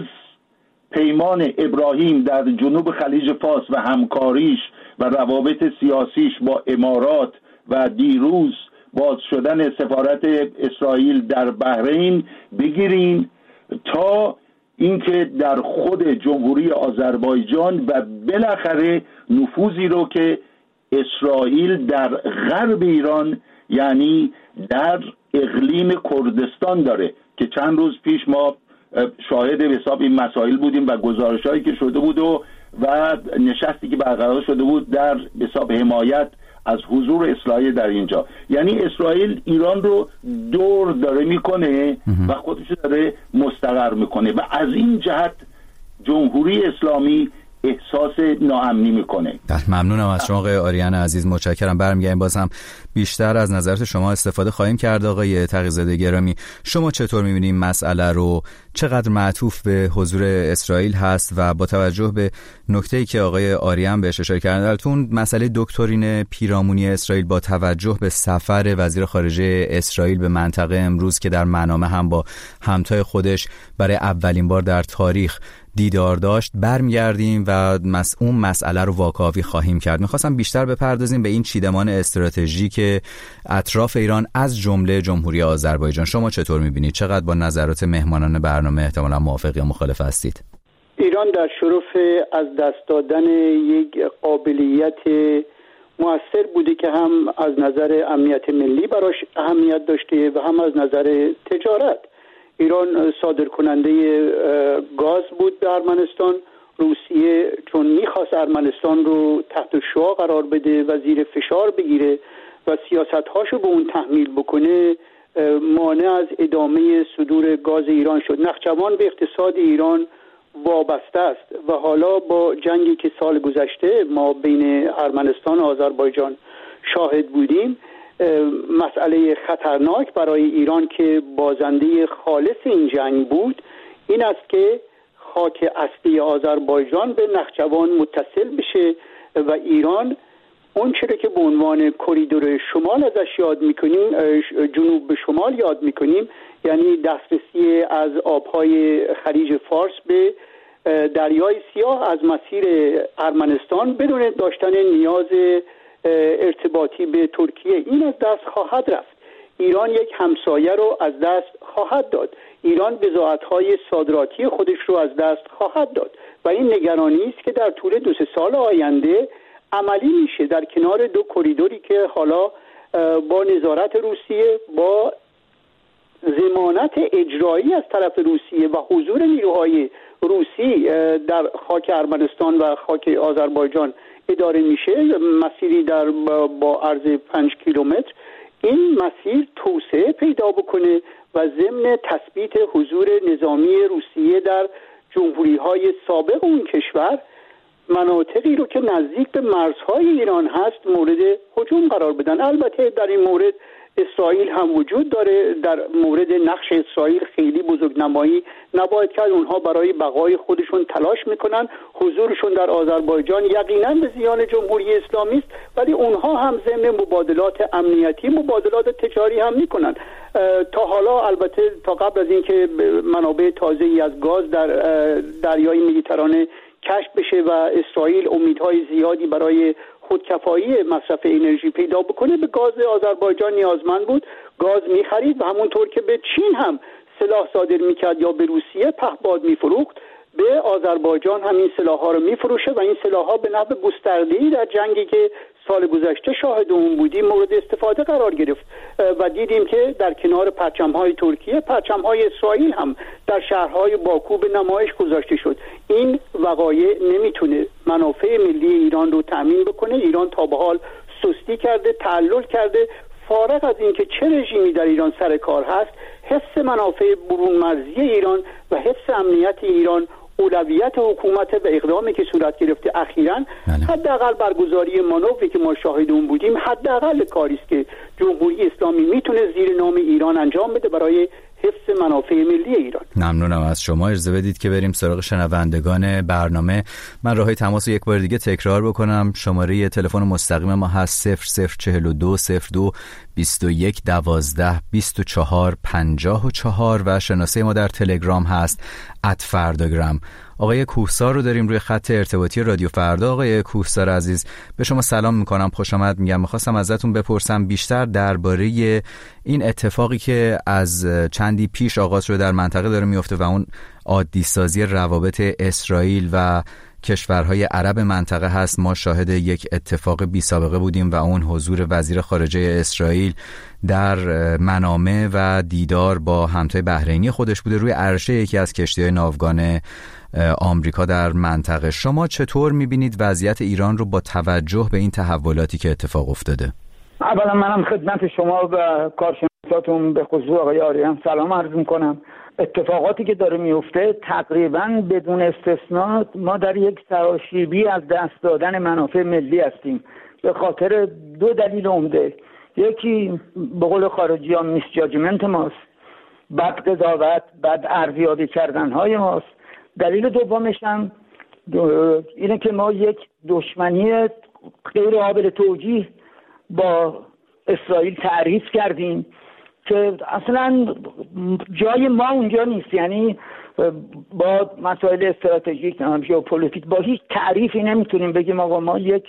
پیمان ابراهیم در جنوب خلیج فارس و همکاریش و روابط سیاسیش با امارات و دیروز باز شدن سفارت اسرائیل در بحرین بگیرین تا اینکه در خود جمهوری آذربایجان و بالاخره نفوذی رو که اسرائیل در غرب ایران یعنی در اقلیم کردستان داره که چند روز پیش ما شاهد حساب این مسائل بودیم و گزارش‌هایی که شده بود و و نشستی که برقرار شده بود در حساب حمایت از حضور اسرائیل در اینجا. یعنی اسرائیل ایران رو دور داره میکنه و خودش داره مستقر میکنه و از این جهت جمهوری اسلامی احساس ناامنی میکنه. ممنونم از شما آقای آریان عزیز، متشکرم. برمیگردیم باز هم بیشتر از نظرات شما استفاده خواهیم کرد. آقای تقی‌زاده گرامی، شما چطور می‌بینید مسئله رو؟ چقدر معطوف به حضور اسرائیل هست و با توجه به نکته‌ای که آقای آریان بهش اشاره کردن درتون مسئله دکترین پیرامونی اسرائیل با توجه به سفر وزیر خارجه اسرائیل به منطقه امروز که در منامه هم با همتای خودش برای اولین بار در تاریخ دیدار داشت، برمیگردیم و مس... اون مسئله رو واکاوی خواهیم کرد. میخواستم بیشتر بپردازیم به این چیدمان استراتژیک اطراف ایران از جمله جمهوری آذربایجان. شما چطور میبینید؟ چقدر با نظرات مهمانان برنامه احتمالا موافق یا مخالف هستید؟ ایران در شرف از دست دادن یک قابلیت مؤثر بوده که هم از نظر امنیت ملی براش اهمیت داشته و هم از نظر تجارت. ایران صادر کننده گاز بود به ارمنستان. روسیه چون میخواست ارمنستان رو تحت شعاع قرار بده و زیر فشار بگیره و سیاست‌هاشو به اون تحمیل بکنه، مانع از ادامه صدور گاز ایران شد. نخجوان به اقتصاد ایران وابسته است و حالا با جنگی که سال گذشته ما بین ارمنستان و آذربایجان شاهد بودیم، مسئله خطرناک برای ایران که بازنده خالص این جنگ بود این است که خاک اصلی آذربایجان به نخجوان متصل بشه و ایران اون چیزی که به عنوان کریدور شمال ازش یاد میکنیم، جنوب به شمال یاد میکنیم، یعنی دسترسی از آبهای خلیج فارس به دریای سیاه از مسیر ارمنستان بدون داشتن نیاز ارتباطی به ترکیه، این از دست خواهد رفت. ایران یک همسایه رو از دست خواهد داد. ایران بضاعت‌های صادراتی خودش رو از دست خواهد داد و این نگرانی است که در طول دو سه سال آینده عملی میشه در کنار دو کریدوری که حالا با نظارت روسیه، با ضمانت اجرایی از طرف روسیه و حضور نیروهای روسی در خاک ارمنستان و خاک آذربایجان اداره میشه. مسیری در با عرض پنج کیلومتر این مسیر توسعه پیدا بکنه و ضمن تثبیت حضور نظامی روسیه در جمهوری‌های سابق اون کشور، مناطقی رو که نزدیک به مرزهای ایران هست مورد هجوم قرار بدن. البته در این مورد اسرائیل هم وجود داره. در مورد نقش اسرائیل خیلی بزرگنمایی نباید کرد. اونها برای بقای خودشون تلاش میکنن. حضورشون در آذربایجان یقینا به زیان جمهوری اسلامی است، ولی اونها هم ضمن مبادلات امنیتی مبادلات تجاری هم میکنن. تا حالا البته تا قبل از اینکه منابع تازه‌ای از گاز در دریای مدیترانه کشف بشه و اسرائیل امیدهای زیادی برای خودکفایی مصرف انرژی پیدا بکنه، به گاز آذربایجان نیازمند بود. گاز می‌خرید و همونطور که به چین هم سلاح صادر می‌کرد یا به روسیه پهپاد می‌فروخت، به آذربایجان هم این سلاح‌ها رو میفروشه و این سلاح‌ها به نحو گسترده‌ای در جنگی که سال گذشته شاهد اون بودیم مورد استفاده قرار گرفت و دیدیم که در کنار پرچم‌های ترکیه پرچم‌های اسرائیل هم در شهرهای باکو به نمایش گذاشته شد. این وقایع نمیتونه منافع ملی ایران رو تأمین بکنه. ایران تا به حال سستی کرده، تعلل کرده. فارغ از اینکه چه رژیمی در ایران سر کار هست، حفظ منافع برون مرزی ایران و حفظ امنیت ایران اولویت حکومت و اقدامی که صورت گرفته اخیراً حداقل برگزاری مانوری که ما شاهد اون بودیم حداقل کاری است که جمهوری اسلامی میتونه زیر نام ایران انجام بده برای حفظ منافع ملی ایران. ممنونم از شما. اجازه بدید که بریم سراغ شنوندگان برنامه. من راههای تماس رو یک بار دیگه تکرار بکنم. شماره تلفن مستقیم ما هست صفر صفر چهل و دو صفر دو بیست و یک دوازده بیست و چهار پنجاه و چهار و شناسه ما در تلگرام هست ات فرداگرام. آقای کوهسار رو داریم روی خط ارتباطی رادیو فردا. آقای کوهسار عزیز، به شما سلام میکنم، خوش آمد میگم. میخواستم ازتون بپرسم بیشتر درباره این اتفاقی که از چندی پیش آغاز شده در منطقه داره میفته و اون عادی سازی روابط اسرائیل و کشورهای عرب منطقه هست. ما شاهد یک اتفاق بی سابقه بودیم و اون حضور وزیر خارجه اسرائیل در منامه و دیدار با همتای بحرینی خودش بوده روی عرشه یکی از کشتی‌های ناوگان آمریکا در منطقه. شما چطور می‌بینید وضعیت ایران رو با توجه به این تحولاتی که اتفاق افتاده؟ اولا منم خدمت شما و کارشناساتون به خصوص آقای آریان سلام عرض می‌کنم. اتفاقاتی که داره میفته تقریبا بدون استثناء ما در یک سراشیبی از دست دادن منافع ملی هستیم به خاطر دو دلیل عمده. یکی به قول خارجی ها میس جاجمنت ماست، بد قضاوت، بد ارزیابی کردن های ماست. دلیل دومش هم اینه که ما یک دشمنی غیر قابل توجیه با اسرائیل تعریف کردیم که اصلا جای ما اونجا نیست. یعنی با مسائل استراتژیک ژئوپلیتیک با هیچ تعریفی نمیتونیم بگیم آقا ما یک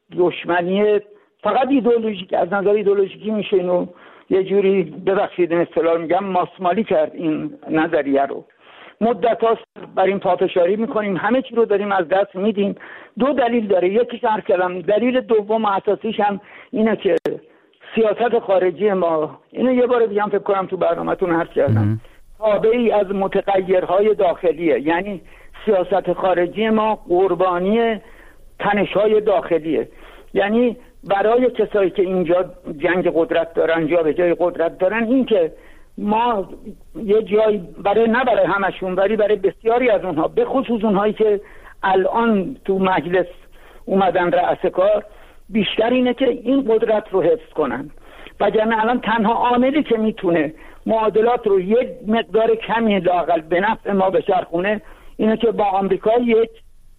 دشمنی فقط ایدئولوژیک از نظر ایدئولوژیکی میشه اینو یه جوری ببخشید این اصطلاح میگم ماسمالی کرد این نظریه رو. مدت هاست بر این پافشاری میکنیم، همه چی رو داریم از دست میدیم. دو دلیل داره، یکیش عرض کردم، دلیل دوم و اساسیش هم اینه که سیاست خارجی ما، اینو یه بار دیگه هم فکر کنم تو برنامه‌تون عرض کردم، تابعی از متغیرهای داخلیه. یعنی سیاست خارجی ما قربانی تنش‌های داخلیه. یعنی برای کسایی که اینجا جنگ قدرت دارن، جا به جای قدرت دارن، این که ما یه جای برای نه برای همشون ولی برای بسیاری از اونها، به خصوص اونهایی که الان تو مجلس اومدن رأس کار، بیشتر اینه که این قدرت رو حفظ کنن. وگرنه الان تنها عاملی که میتونه معادلات رو یک مقدار کمی لااقل به نفع ما بچرخونه اینه که با آمریکا یک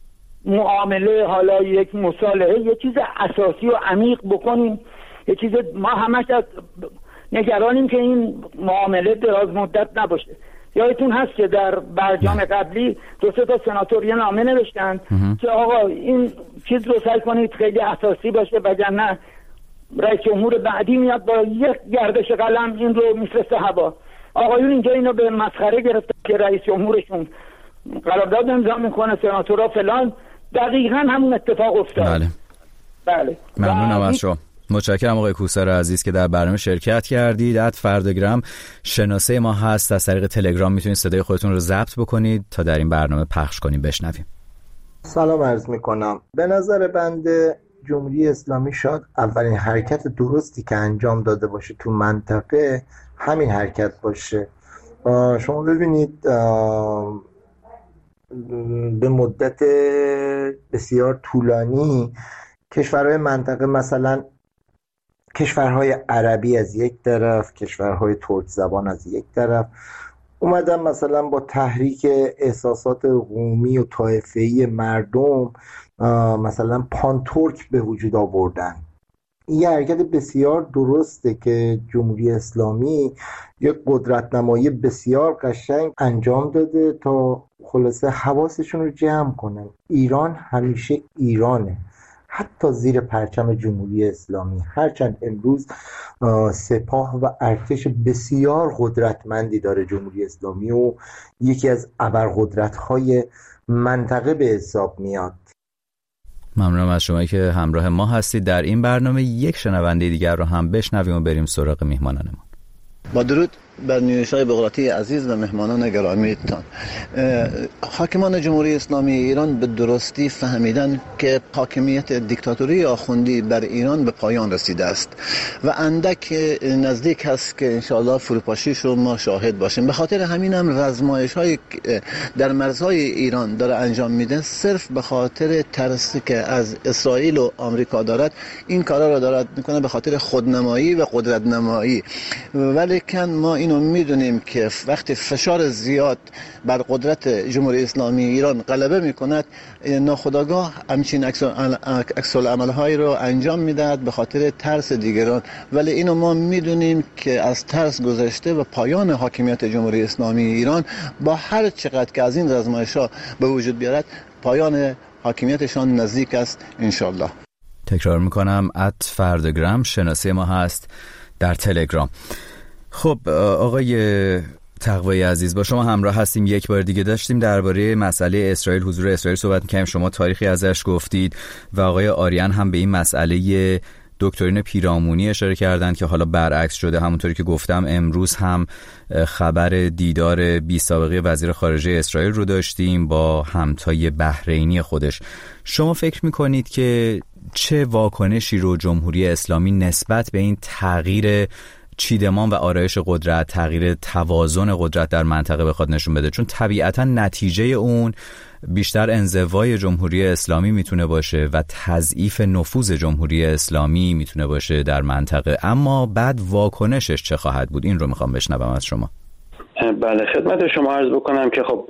معامله، حالا یک مصالحه، یک چیز اساسی و عمیق بکنیم. یک چیز ما همش از نگرانیم که این معامله دراز مدت نباشه. یادتون هست که در برجام قبلی دو سه تا سناتور یه نامه نوشتن که آقا این چیز رو سعی کنید خیلی اساسی باشه وگرنه رئیس جمهور بعدی میاد با یک گردش قلم این رو میفرسته هوا. آقایون اینجا اینو به مسخره گرفتن که رئیس جمهورشون قرارداد امضا میکنه، سناتورها فلان. دقیقاً همون اتفاق افتاد. بله. بله. ممنونم از شما. متشکرم آقای کوهسار عزیز که در برنامه شرکت کردید. ات فرداگرام شناسه ما هست، از طریق تلگرام میتونید صدای خودتون رو ضبط بکنید تا در این برنامه پخش کنیم بشنویم. سلام عرض میکنم. به نظر بنده جمهوری اسلامی شاید اولین حرکت درستی که انجام داده باشه تو منطقه همین حرکت باشه. شما ببینید به مدت بسیار طولانی کشورهای منطقه، مثلا کشورهای عربی از یک طرف، کشورهای ترک زبان از یک طرف، اومدن مثلا با تحریک احساسات قومی و طایفه‌ای مردم مثلا پان ترک به وجود آوردن. این یه حرکت بسیار درسته که جمهوری اسلامی یک قدرت نمایی بسیار قشنگ انجام داده تا خلاصه حواسشون رو جمع کنن. ایران همیشه ایرانه، حتی زیر پرچم جمهوری اسلامی، هرچند امروز سپاه و ارتش بسیار قدرتمندی داره جمهوری اسلامی و یکی از ابرقدرت‌های منطقه به حساب میاد. ممنونم از شما که همراه ما هستید در این برنامه. یک شنونده دیگر رو هم بشنویم و بریم سراغ میهمانانمون. با درود بر نیوشای بغراتی عزیز و مهمانان گرامیتان. حاکمان جمهوری اسلامی ایران به درستی فهمیدن که حاکمیت دیکتاتوری آخوندی بر ایران به پایان رسیده است و اندک نزدیک است که انشاءالله فروپاشیش رو ما شاهد باشیم. به خاطر همین هم رزمایش های در مرزهای ایران داره انجام میده، صرف به خاطر ترسی که از اسرائیل و آمریکا دارد این کارا رو دارد میکنه، به خاطر خودنمایی و قدرت نمایی. ولیکن ما اینو میدونیم که وقتی فشار زیاد بر قدرت جمهوری اسلامی ایران غلبه میکند، ناخودآگاه همچین عکس العمل‌هایی رو انجام میدهد به خاطر ترس دیگران. ولی اینو ما میدونیم که از ترس گذشته و پایان حاکمیت جمهوری اسلامی ایران با هر چقدر که از این رزمایش‌ها به وجود بیارد پایان حاکمیتشان نزدیک است انشالله. تکرار میکنم ات فردگرام شناسی ما هست در تلگرام. خب آقای تقوایی عزیز، با شما همراه هستیم. یک بار دیگه داشتیم درباره مسئله اسرائیل، حضور اسرائیل صحبت می‌کردیم، شما تاریخی ازش گفتید و آقای آریان هم به این مسئله دکترین پیرامونی اشاره کردند که حالا برعکس شده. همونطوری که گفتم امروز هم خبر دیدار بی سابقه وزیر خارجه اسرائیل رو داشتیم با همتای بحرینی خودش. شما فکر می‌کنید که چه واکنشی رو جمهوری اسلامی نسبت به این تغییر چیدمان و آرایش قدرت، تغییر توازن قدرت در منطقه بخواد نشون بده؟ چون طبیعتا نتیجه اون بیشتر انزوای جمهوری اسلامی میتونه باشه و تضعیف نفوذ جمهوری اسلامی میتونه باشه در منطقه، اما بعد واکنشش چه خواهد بود؟ این رو میخوام بشنوم از شما. بله، خدمت شما عرض بکنم که خب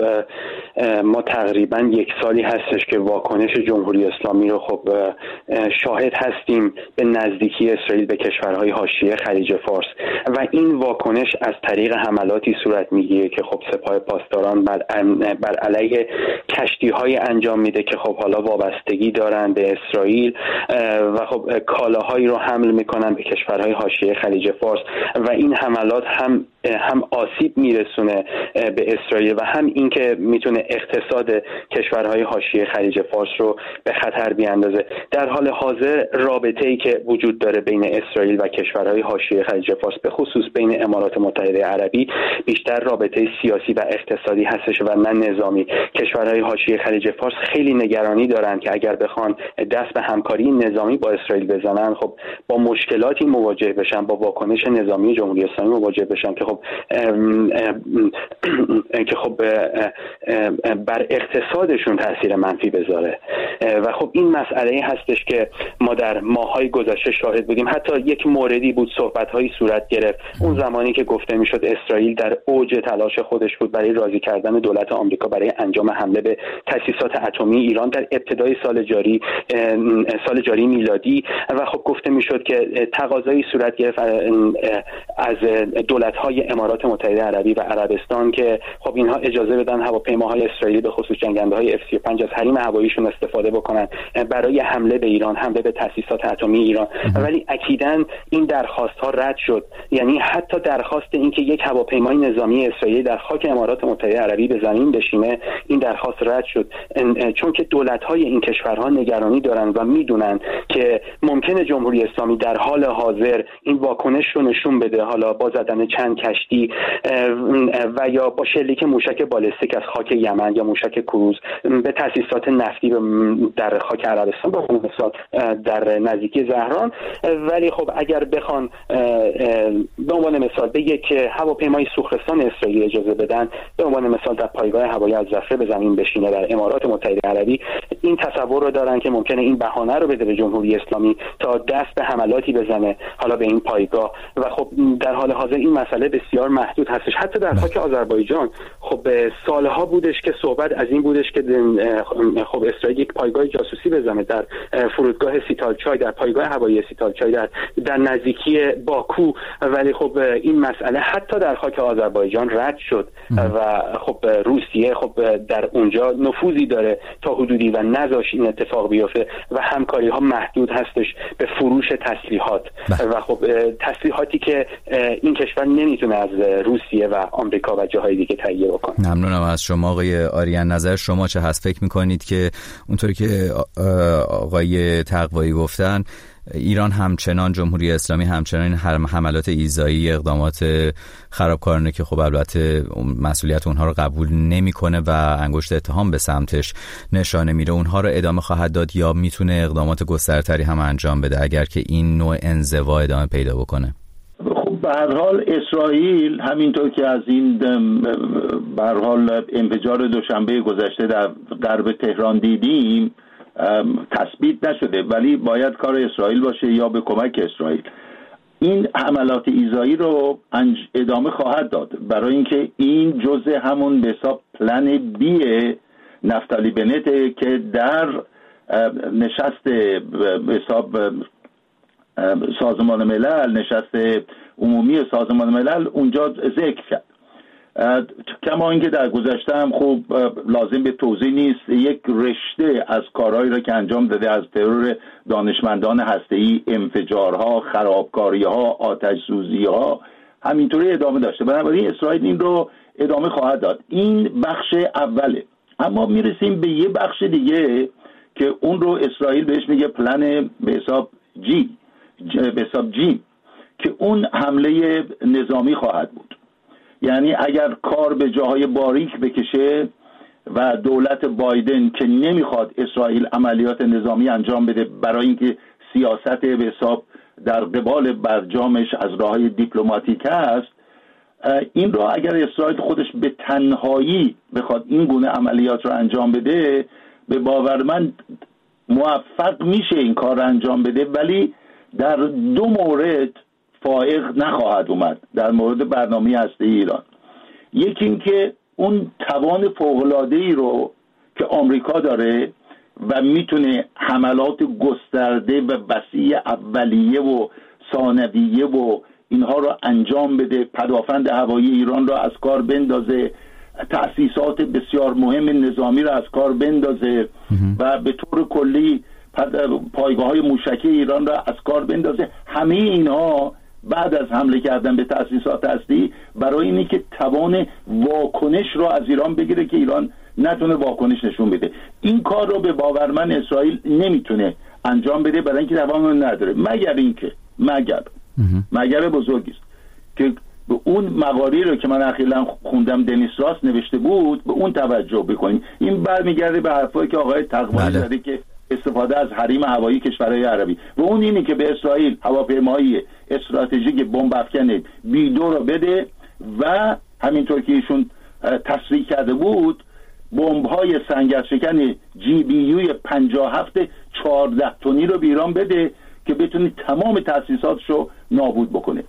ما تقریبا یک سالی هستش که واکنش جمهوری اسلامی رو خب شاهد هستیم به نزدیکی اسرائیل به کشورهای حاشیه خلیج فارس و این واکنش از طریق حملاتی صورت میگیره که خب سپاه پاسداران بر, بر علیه کشتی‌های انجام میده که خب حالا وابستگی دارن به اسرائیل و خب کالاهایی رو حمل میکنن به کشورهای حاشیه خلیج فارس و این حملات هم هم آسیب میرسونه به اسرائیل و هم این که میتونه اقتصاد کشورهای حاشیه خلیج فارس رو به خطر بیاندازه. در حال حاضر رابطه‌ای که وجود داره بین اسرائیل و کشورهای حاشیه خلیج فارس، به خصوص بین امارات متحده عربی، بیشتر رابطه سیاسی و اقتصادی هستش و نه نظامی. کشورهای حاشیه خلیج فارس خیلی نگرانی دارن که اگر بخوان دست به همکاری نظامی با اسرائیل بزنن، خب با مشکلاتی مواجه بشن، با واکنش نظامی جمهوری اسلامی مواجه بشن که خب ام ام که خب بر اقتصادشون تاثیر منفی بذاره و خب این مسئله هستش که ما در ماه‌های گذشته شاهد بودیم. حتی یک موردی بود صحبت‌هایی صورت گرفت اون زمانی که گفته میشد اسرائیل در اوج تلاش خودش بود برای راضی کردن دولت آمریکا برای انجام حمله به تأسیسات اتمی ایران در ابتدای سال جاری سال جاری میلادی و خب گفته میشد که تقاضایی صورت گرفت از دولت‌های امارات متحده عربی و عربستان که خب اینها اجازه بدن هواپیماهای اسرائیلی به خصوص جنگنده‌های اف سی و پنج از حریم هواییشون استفاده بکنن برای حمله به ایران، حمله به تأسیسات اتمی ایران. ولی اکیداً این درخواست‌ها رد شد. یعنی حتی درخواست این که یک هواپیمای نظامی اسرائیلی در خاک امارات متحده عربی به زمین بشینه، این درخواست رد شد، چون که دولت‌های این کشورها نگرانی دارن و میدونن که ممکنه جمهوری اسلامی در حال حاضر این واکنش رو نشون بده، حالا با زدن چند کشتی و یا با شلیک موشک بالستیک از خاک یمن یا موشک کروز به تأسیسات نفتی در خاک عربستان، به مثال در نزدیکی زهران. ولی خب اگر بخوان به عنوان مثال به یک هواپیمای سوخرسان اسرائیلی اجازه بدن، به عنوان مثال در پایگاه هوایی الزفره به زمین بشینه در امارات متحده عربی، این تصور رو دارن که ممکنه این بهانه رو بده به جمهوری اسلامی تا دست به حملاتی بزنه حالا به این پایگاه و خب در حال حاضر این مسئله بسیار محدود هستش. حتی در خاک آذربایجان خب سالها بودش که صحبت از این بودش که خب اسرائیل یک پایگاه جاسوسی بزنه در فرودگاه سیتالچای، در پایگاه هوایی سیتالچای، در در نزدیکی باکو، ولی خب این مسئله حتی در خاک آذربایجان رد شد و خب روسیه خب در اونجا نفوذی داره تا حدودی و نذاش این اتفاق بیفته و همکاری ها محدود هستش به فروش تسلیحات و خب تسلیحاتی که این کشور نمیتونه از روسیه و آمریکا و جاهای دیگه تهیه بکنه. ممنونم از شما آقای آریان. نظر شما چه هست؟ فکر میکنید که اونطوری که آقای تقوایی گفتن ایران همچنان، جمهوری اسلامی همچنان حملات ایذایی، اقدامات خرابکارانه که خب البته مسئولیت اونها رو قبول نمیکنه و انگشت اتهام به سمتش نشانه میره، اونها رو ادامه خواهد داد یا میتونه اقدامات گسترتری هم انجام بده اگر که این نوع انزوا ادامه پیدا بکنه؟ خب به هر حال اسرائیل همینطور که از این به هر حال انفجار دوشنبه گذشته در غرب تهران دیدیم تثبیت نشده، ولی باید کار اسرائیل باشه یا به کمک اسرائیل. این حملات ایذایی رو ادامه خواهد داد برای اینکه این جزء همون به حساب پلن بی نفتالی بنت که در نشست به حساب سازمان ملل، نشست عمومی سازمان ملل اونجا ذکر کرد. کما اینکه در گذشته هم خوب لازم به توضیح نیست، یک رشته از کارهایی را که انجام داده، از ترور دانشمندان هسته‌ای، انفجارها، خرابکاریها، آتش سوزیها، همینطوری ادامه داشته. بنابراین اسرائیل این رو ادامه خواهد داد. این بخش اوله. اما میرسیم به یه بخش دیگه که اون رو اسرائیل بهش میگه پلن به حساب جی به حساب جی که اون حمله نظامی خواهد بود. یعنی اگر کار به جاهای باریک بکشه و دولت بایدن که نمیخواد اسرائیل عملیات نظامی انجام بده برای اینکه سیاست به حساب در قبال برجامش از راههای دیپلماتیک است، این را اگر اسرائیل خودش به تنهایی بخواد این گونه عملیات رو انجام بده، به باور من موفق میشه این کار رو انجام بده، ولی در دو مورد فائق نخواهد اومد در مورد برنامه هسته‌ای ایران. یکی این که اون توان فوق‌العاده‌ای رو که آمریکا داره و میتونه حملات گسترده و وسیع اولیه و ثانویه و اینها رو انجام بده، پدافند هوایی ایران رو از کار بندازه، تأسیسات بسیار مهم نظامی رو از کار بندازه و به طور کلی پایگاه‌های موشکی ایران را از کار بندازه. همه اینها بعد از حمله کردن به تأسیسات هستی برای اینی که توان واکنش رو از ایران بگیره که ایران نتونه واکنش نشون بده. این کار رو به باور من اسرائیل نمیتونه انجام بده برای اینکه توان نداره، مگر اینکه مگر مگر بزرگی است که به اون مقالی رو که من اخیراً خوندم دنیس راست نوشته بود به اون توجه بکنیم. این برمیگرده به حرفایی که آقای تقوایی زده که استفاده از حریم هوایی کشورهای عربی و اون اینی که به اسرائیل هواپیمایی استراتژیک بمب افکن بی دو رو بده و همینطور که ایشون تصریح کرده بود بمب‌های سنگرشکن جی بی یو پنجاه و هفت چهارده تنی رو به ایران بده که بتونه تمام تأسیساتش رو نابود بکنه.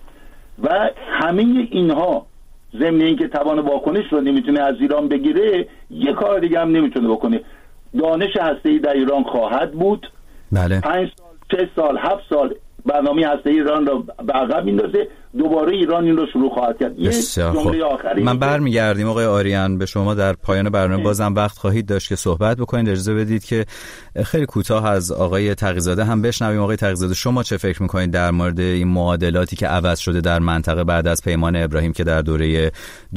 و همه اینها ضمن اینکه توان واکنش رو نمیتونه از ایران بگیره، یک کار دیگه هم نمیتونه بکنه. دانش هسته‌ای در ایران خواهد بود. بله. پنج سال، شش سال، هفت سال برنامه هسته‌ای ایران رو به عقب میندازه، دوباره ایران این رو شروع خواهد کرد. یه جمله آخری من برمیگردیم آقای آریان به شما در پایان برنامه، بازم وقت خواهید داشت که صحبت بکنید. اجازه بدید که خیلی کوتاه از آقای تقی‌زاده هم بشنویم. آقای تقی‌زاده، شما چه فکر میکنید در مورد این معادلاتی که عوض شده در منطقه بعد از پیمان ابراهیم که در دوره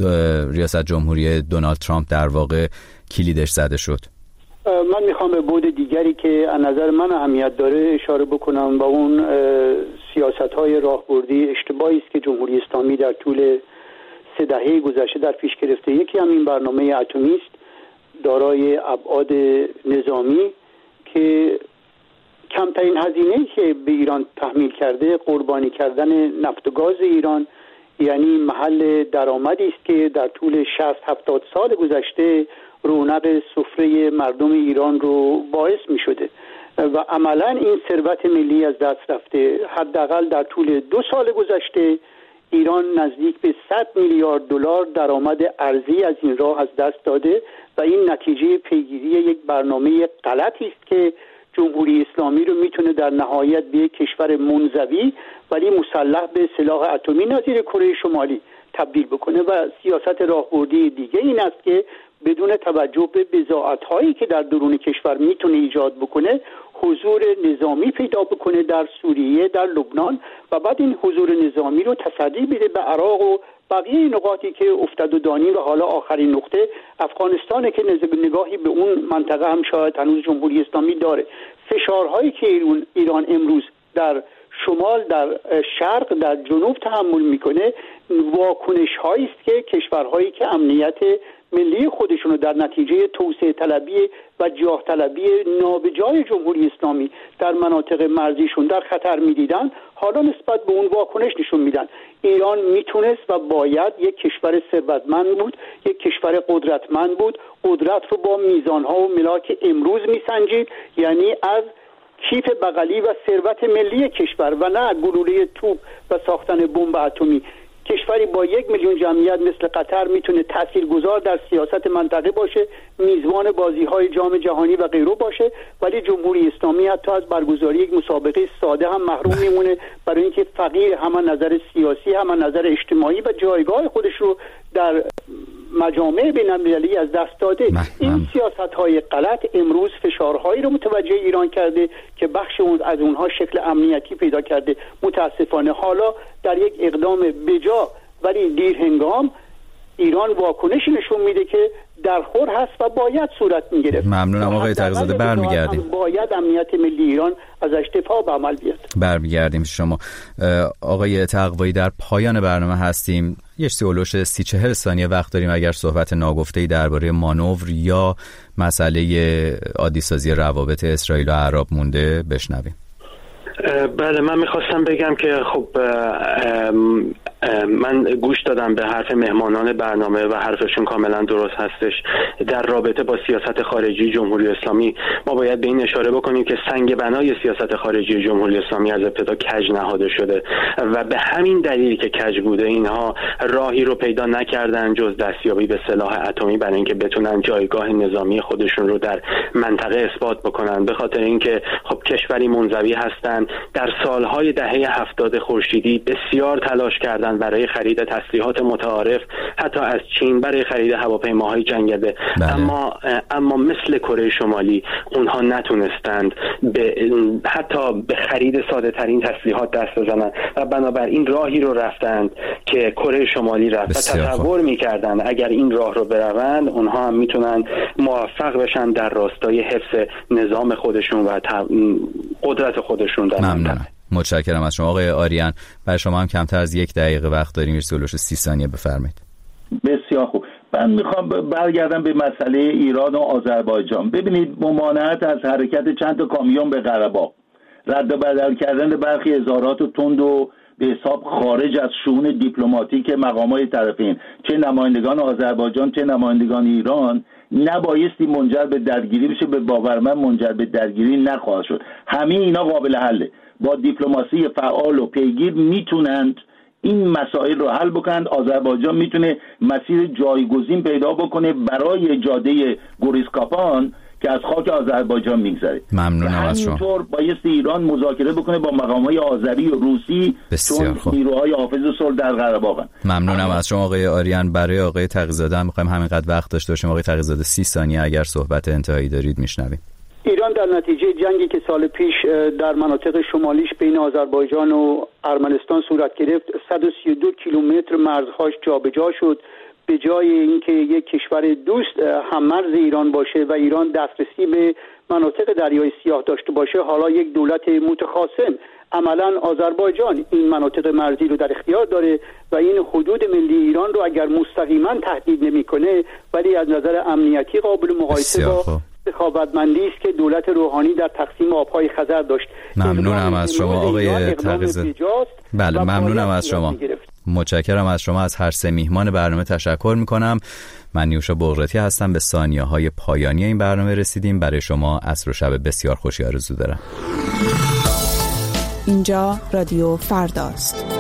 ریاست جمهوری دونالد ترامپ در واقع کلیدش زده شد؟ من میخوام به بعد دیگری که از نظر من اهمیت داره اشاره بکنم و اون سیاست‌های راهبردی اشتباهی است که جمهوری اسلامی در طول سه دهه گذشته در پیش گرفته. یکی هم این برنامه اتمی است دارای ابعاد نظامی که کمترین هزینه‌ای که به ایران تحمیل کرده قربانی کردن نفت و گاز ایران، یعنی محل درآمدی است که در طول شصت هفتاد سال گذشته رونق سفره مردم ایران رو باعث می شده و عملا این ثروت ملی از دست رفته. حداقل در طول دو سال گذشته ایران نزدیک به صد میلیارد دلار درآمد ارزی از این راه از دست داده و این نتیجه پیگیری یک برنامه غلطی است که جمهوری اسلامی رو میتونه در نهایت به یک کشور منزوی ولی مسلح به سلاح اتمی نظیر کره شمالی تبدیل بکنه و سیاست راهبردی دیگه این است که بدون توجه به بضاعت‌هایی که در درون کشور میتونه ایجاد بکنه حضور نظامی پیدا بکنه در سوریه، در لبنان و بعد این حضور نظامی رو تصدی بده به عراق و بقیه نقاطی که افتاد و دانی و حالا آخرین نقطه افغانستانه که نگاهی به اون منطقه هم شاید هنوز جمهوری اسلامی داره. فشارهایی که ایران امروز در شمال، در شرق، در جنوب تحمل میکنه واکنش هایی است که کشورهایی که امنیت ملی خودشونو در نتیجه توسعه طلبی و جاه طلبی نابجای جمهوری اسلامی در مناطق مرزیشون در خطر میدیدن حالا نسبت به اون واکنش نشون میدن. ایران میتونست و باید یک کشور ثروتمند بود، یک کشور قدرتمند بود، قدرت رو با میزانها و ملاک امروز میسنجید، یعنی از کیف بغلی و ثروت ملی کشور و نه گلوله توپ و ساختن بمب اتمی. کشوری با یک میلیون جمعیت مثل قطر میتونه تاثیرگذار در سیاست منطقه باشه، میزبان بازی‌های جام جهانی و غیره باشه، ولی جمهوری اسلامی حتی از برگزاری یک مسابقه ساده هم محروم میمونه برای اینکه فقیر هم از نظر سیاسی هم از نظر اجتماعی و جایگاه خودش رو در مجامع بین‌المللی از دست داده. این سیاست‌های غلط امروز فشارهایی رو متوجه ایران کرده که بخش اون از اونها شکل امنیتی پیدا کرده. متاسفانه حالا در یک اقدام بجا ولی دیر هنگام ایران واکنشی نشون میده که در خور هست و باید صورت میگرفت. ممنونم آقای تقی‌زاده، برمیگردیم. باید امنیت ملی ایران ازش دفاع به عمل بیاد. برمیگردیم شما آقای تقوایی. در پایان برنامه هستیم، یه سیولوش سی چهل ثانیه وقت داریم اگر صحبت ناگفته‌ای درباره مانور یا مسئله عادی سازی روابط اسرائیل و عرب مونده بشنویم. بله، من میخواستم بگم که خب من گوش دادم به حرف مهمانان برنامه و حرفشون کاملا درست هستش. در رابطه با سیاست خارجی جمهوری اسلامی ما باید به این اشاره بکنیم که سنگ بنای سیاست خارجی جمهوری اسلامی از ابتدا کج نهاده شده و به همین دلیل که کج بوده اینها راهی رو پیدا نکردن جز دستیابی به سلاح اتمی برای اینکه بتونن جایگاه نظامی خودشون رو در منطقه اثبات بکنن. به خاطر اینکه خب کشوری منزوی هستن، در سالهای دهه هفتاد خورشیدی بسیار تلاش کردند برای خرید تسلیحات متعارف حتی از چین برای خرید هواپیماهای جنگنده، اما اما مثل کره شمالی اونها نتونستند به حتی به خرید ساده ترین تسلیحات دست بزنند و بنابراین راهی رو رفتند که کره شمالی رفت و تصور می‌کردند اگر این راه رو بروند اونها هم میتونن موفق بشن در راستای حفظ نظام خودشون و قدرت خودشون در ممنونم. متشکرم از شما آقای آریان. برای شما هم کمتر از یک دقیقه وقت داریم، سولوش سی ثانیه بفرمایید. بسیار خوب. من میخوام برگردم به مسئله ایران و آذربایجان. ببینید، ممانعت از حرکت چند تا کامیون به قره باغ، رد و بدل کردن برخی اظهارات و تند و به حساب خارج از شؤون دیپلماتیک مقامات طرفین، چه نمایندگان آذربایجان چه نمایندگان ایران، نبایستی منجر به درگیری بشه. به باور من منجر به درگیری نخواهد شد. همه اینا قابل حله. با دیپلماسی فعال و پیگیر میتونند این مسائل رو حل بکنند. آذربایجان میتونه مسیر جایگزین پیدا بکنه برای جاده گوریزکاپان که از خاک آذربایجان میگذره. ممنونم از شما. همینطور بایستی ایران مذاکره بکنه با مقامات آذری و روسی، چون نیروهای حافظ صلح در قره باغن. ممنونم از شما آقای آریان. برای آقای تقی‌زاده هم می‌خوایم همینقدر وقت داشته باشیم. آقای تقی‌زاده سی ثانیه اگر صحبت انتهایی دارید میشنویم. ایران در نتیجه جنگی که سال پیش در مناطق شمالیش بین آذربایجان و ارمنستان صورت گرفت صد و سی و دو کیلومتر مرزهاش جابجا شد. به جای اینکه یک کشور دوست هم مرز ایران باشه و ایران دسترسی به مناطق دریای سیاه داشته باشه، حالا یک دولت متخاصم عملا آذربایجان این مناطق مرزی رو در اختیار داره و این حدود ملی ایران رو اگر مستقیما تهدید نمیکنه ولی از نظر امنیتی قابل مقایسه با سخاوتمندی است که دولت روحانی در تقسیم آبهای خزر داشت. ممنونم از شما آقای تقی‌زاده. بله، ممنونم از شما. متشکرم از شما. از هر سه میهمان برنامه تشکر میکنم. من نیوشا بغراتی هستم. به ثانیه های پایانی این برنامه رسیدیم. برای شما عصر و شب بسیار خوشی آرزو دارم. اینجا رادیو فرداست.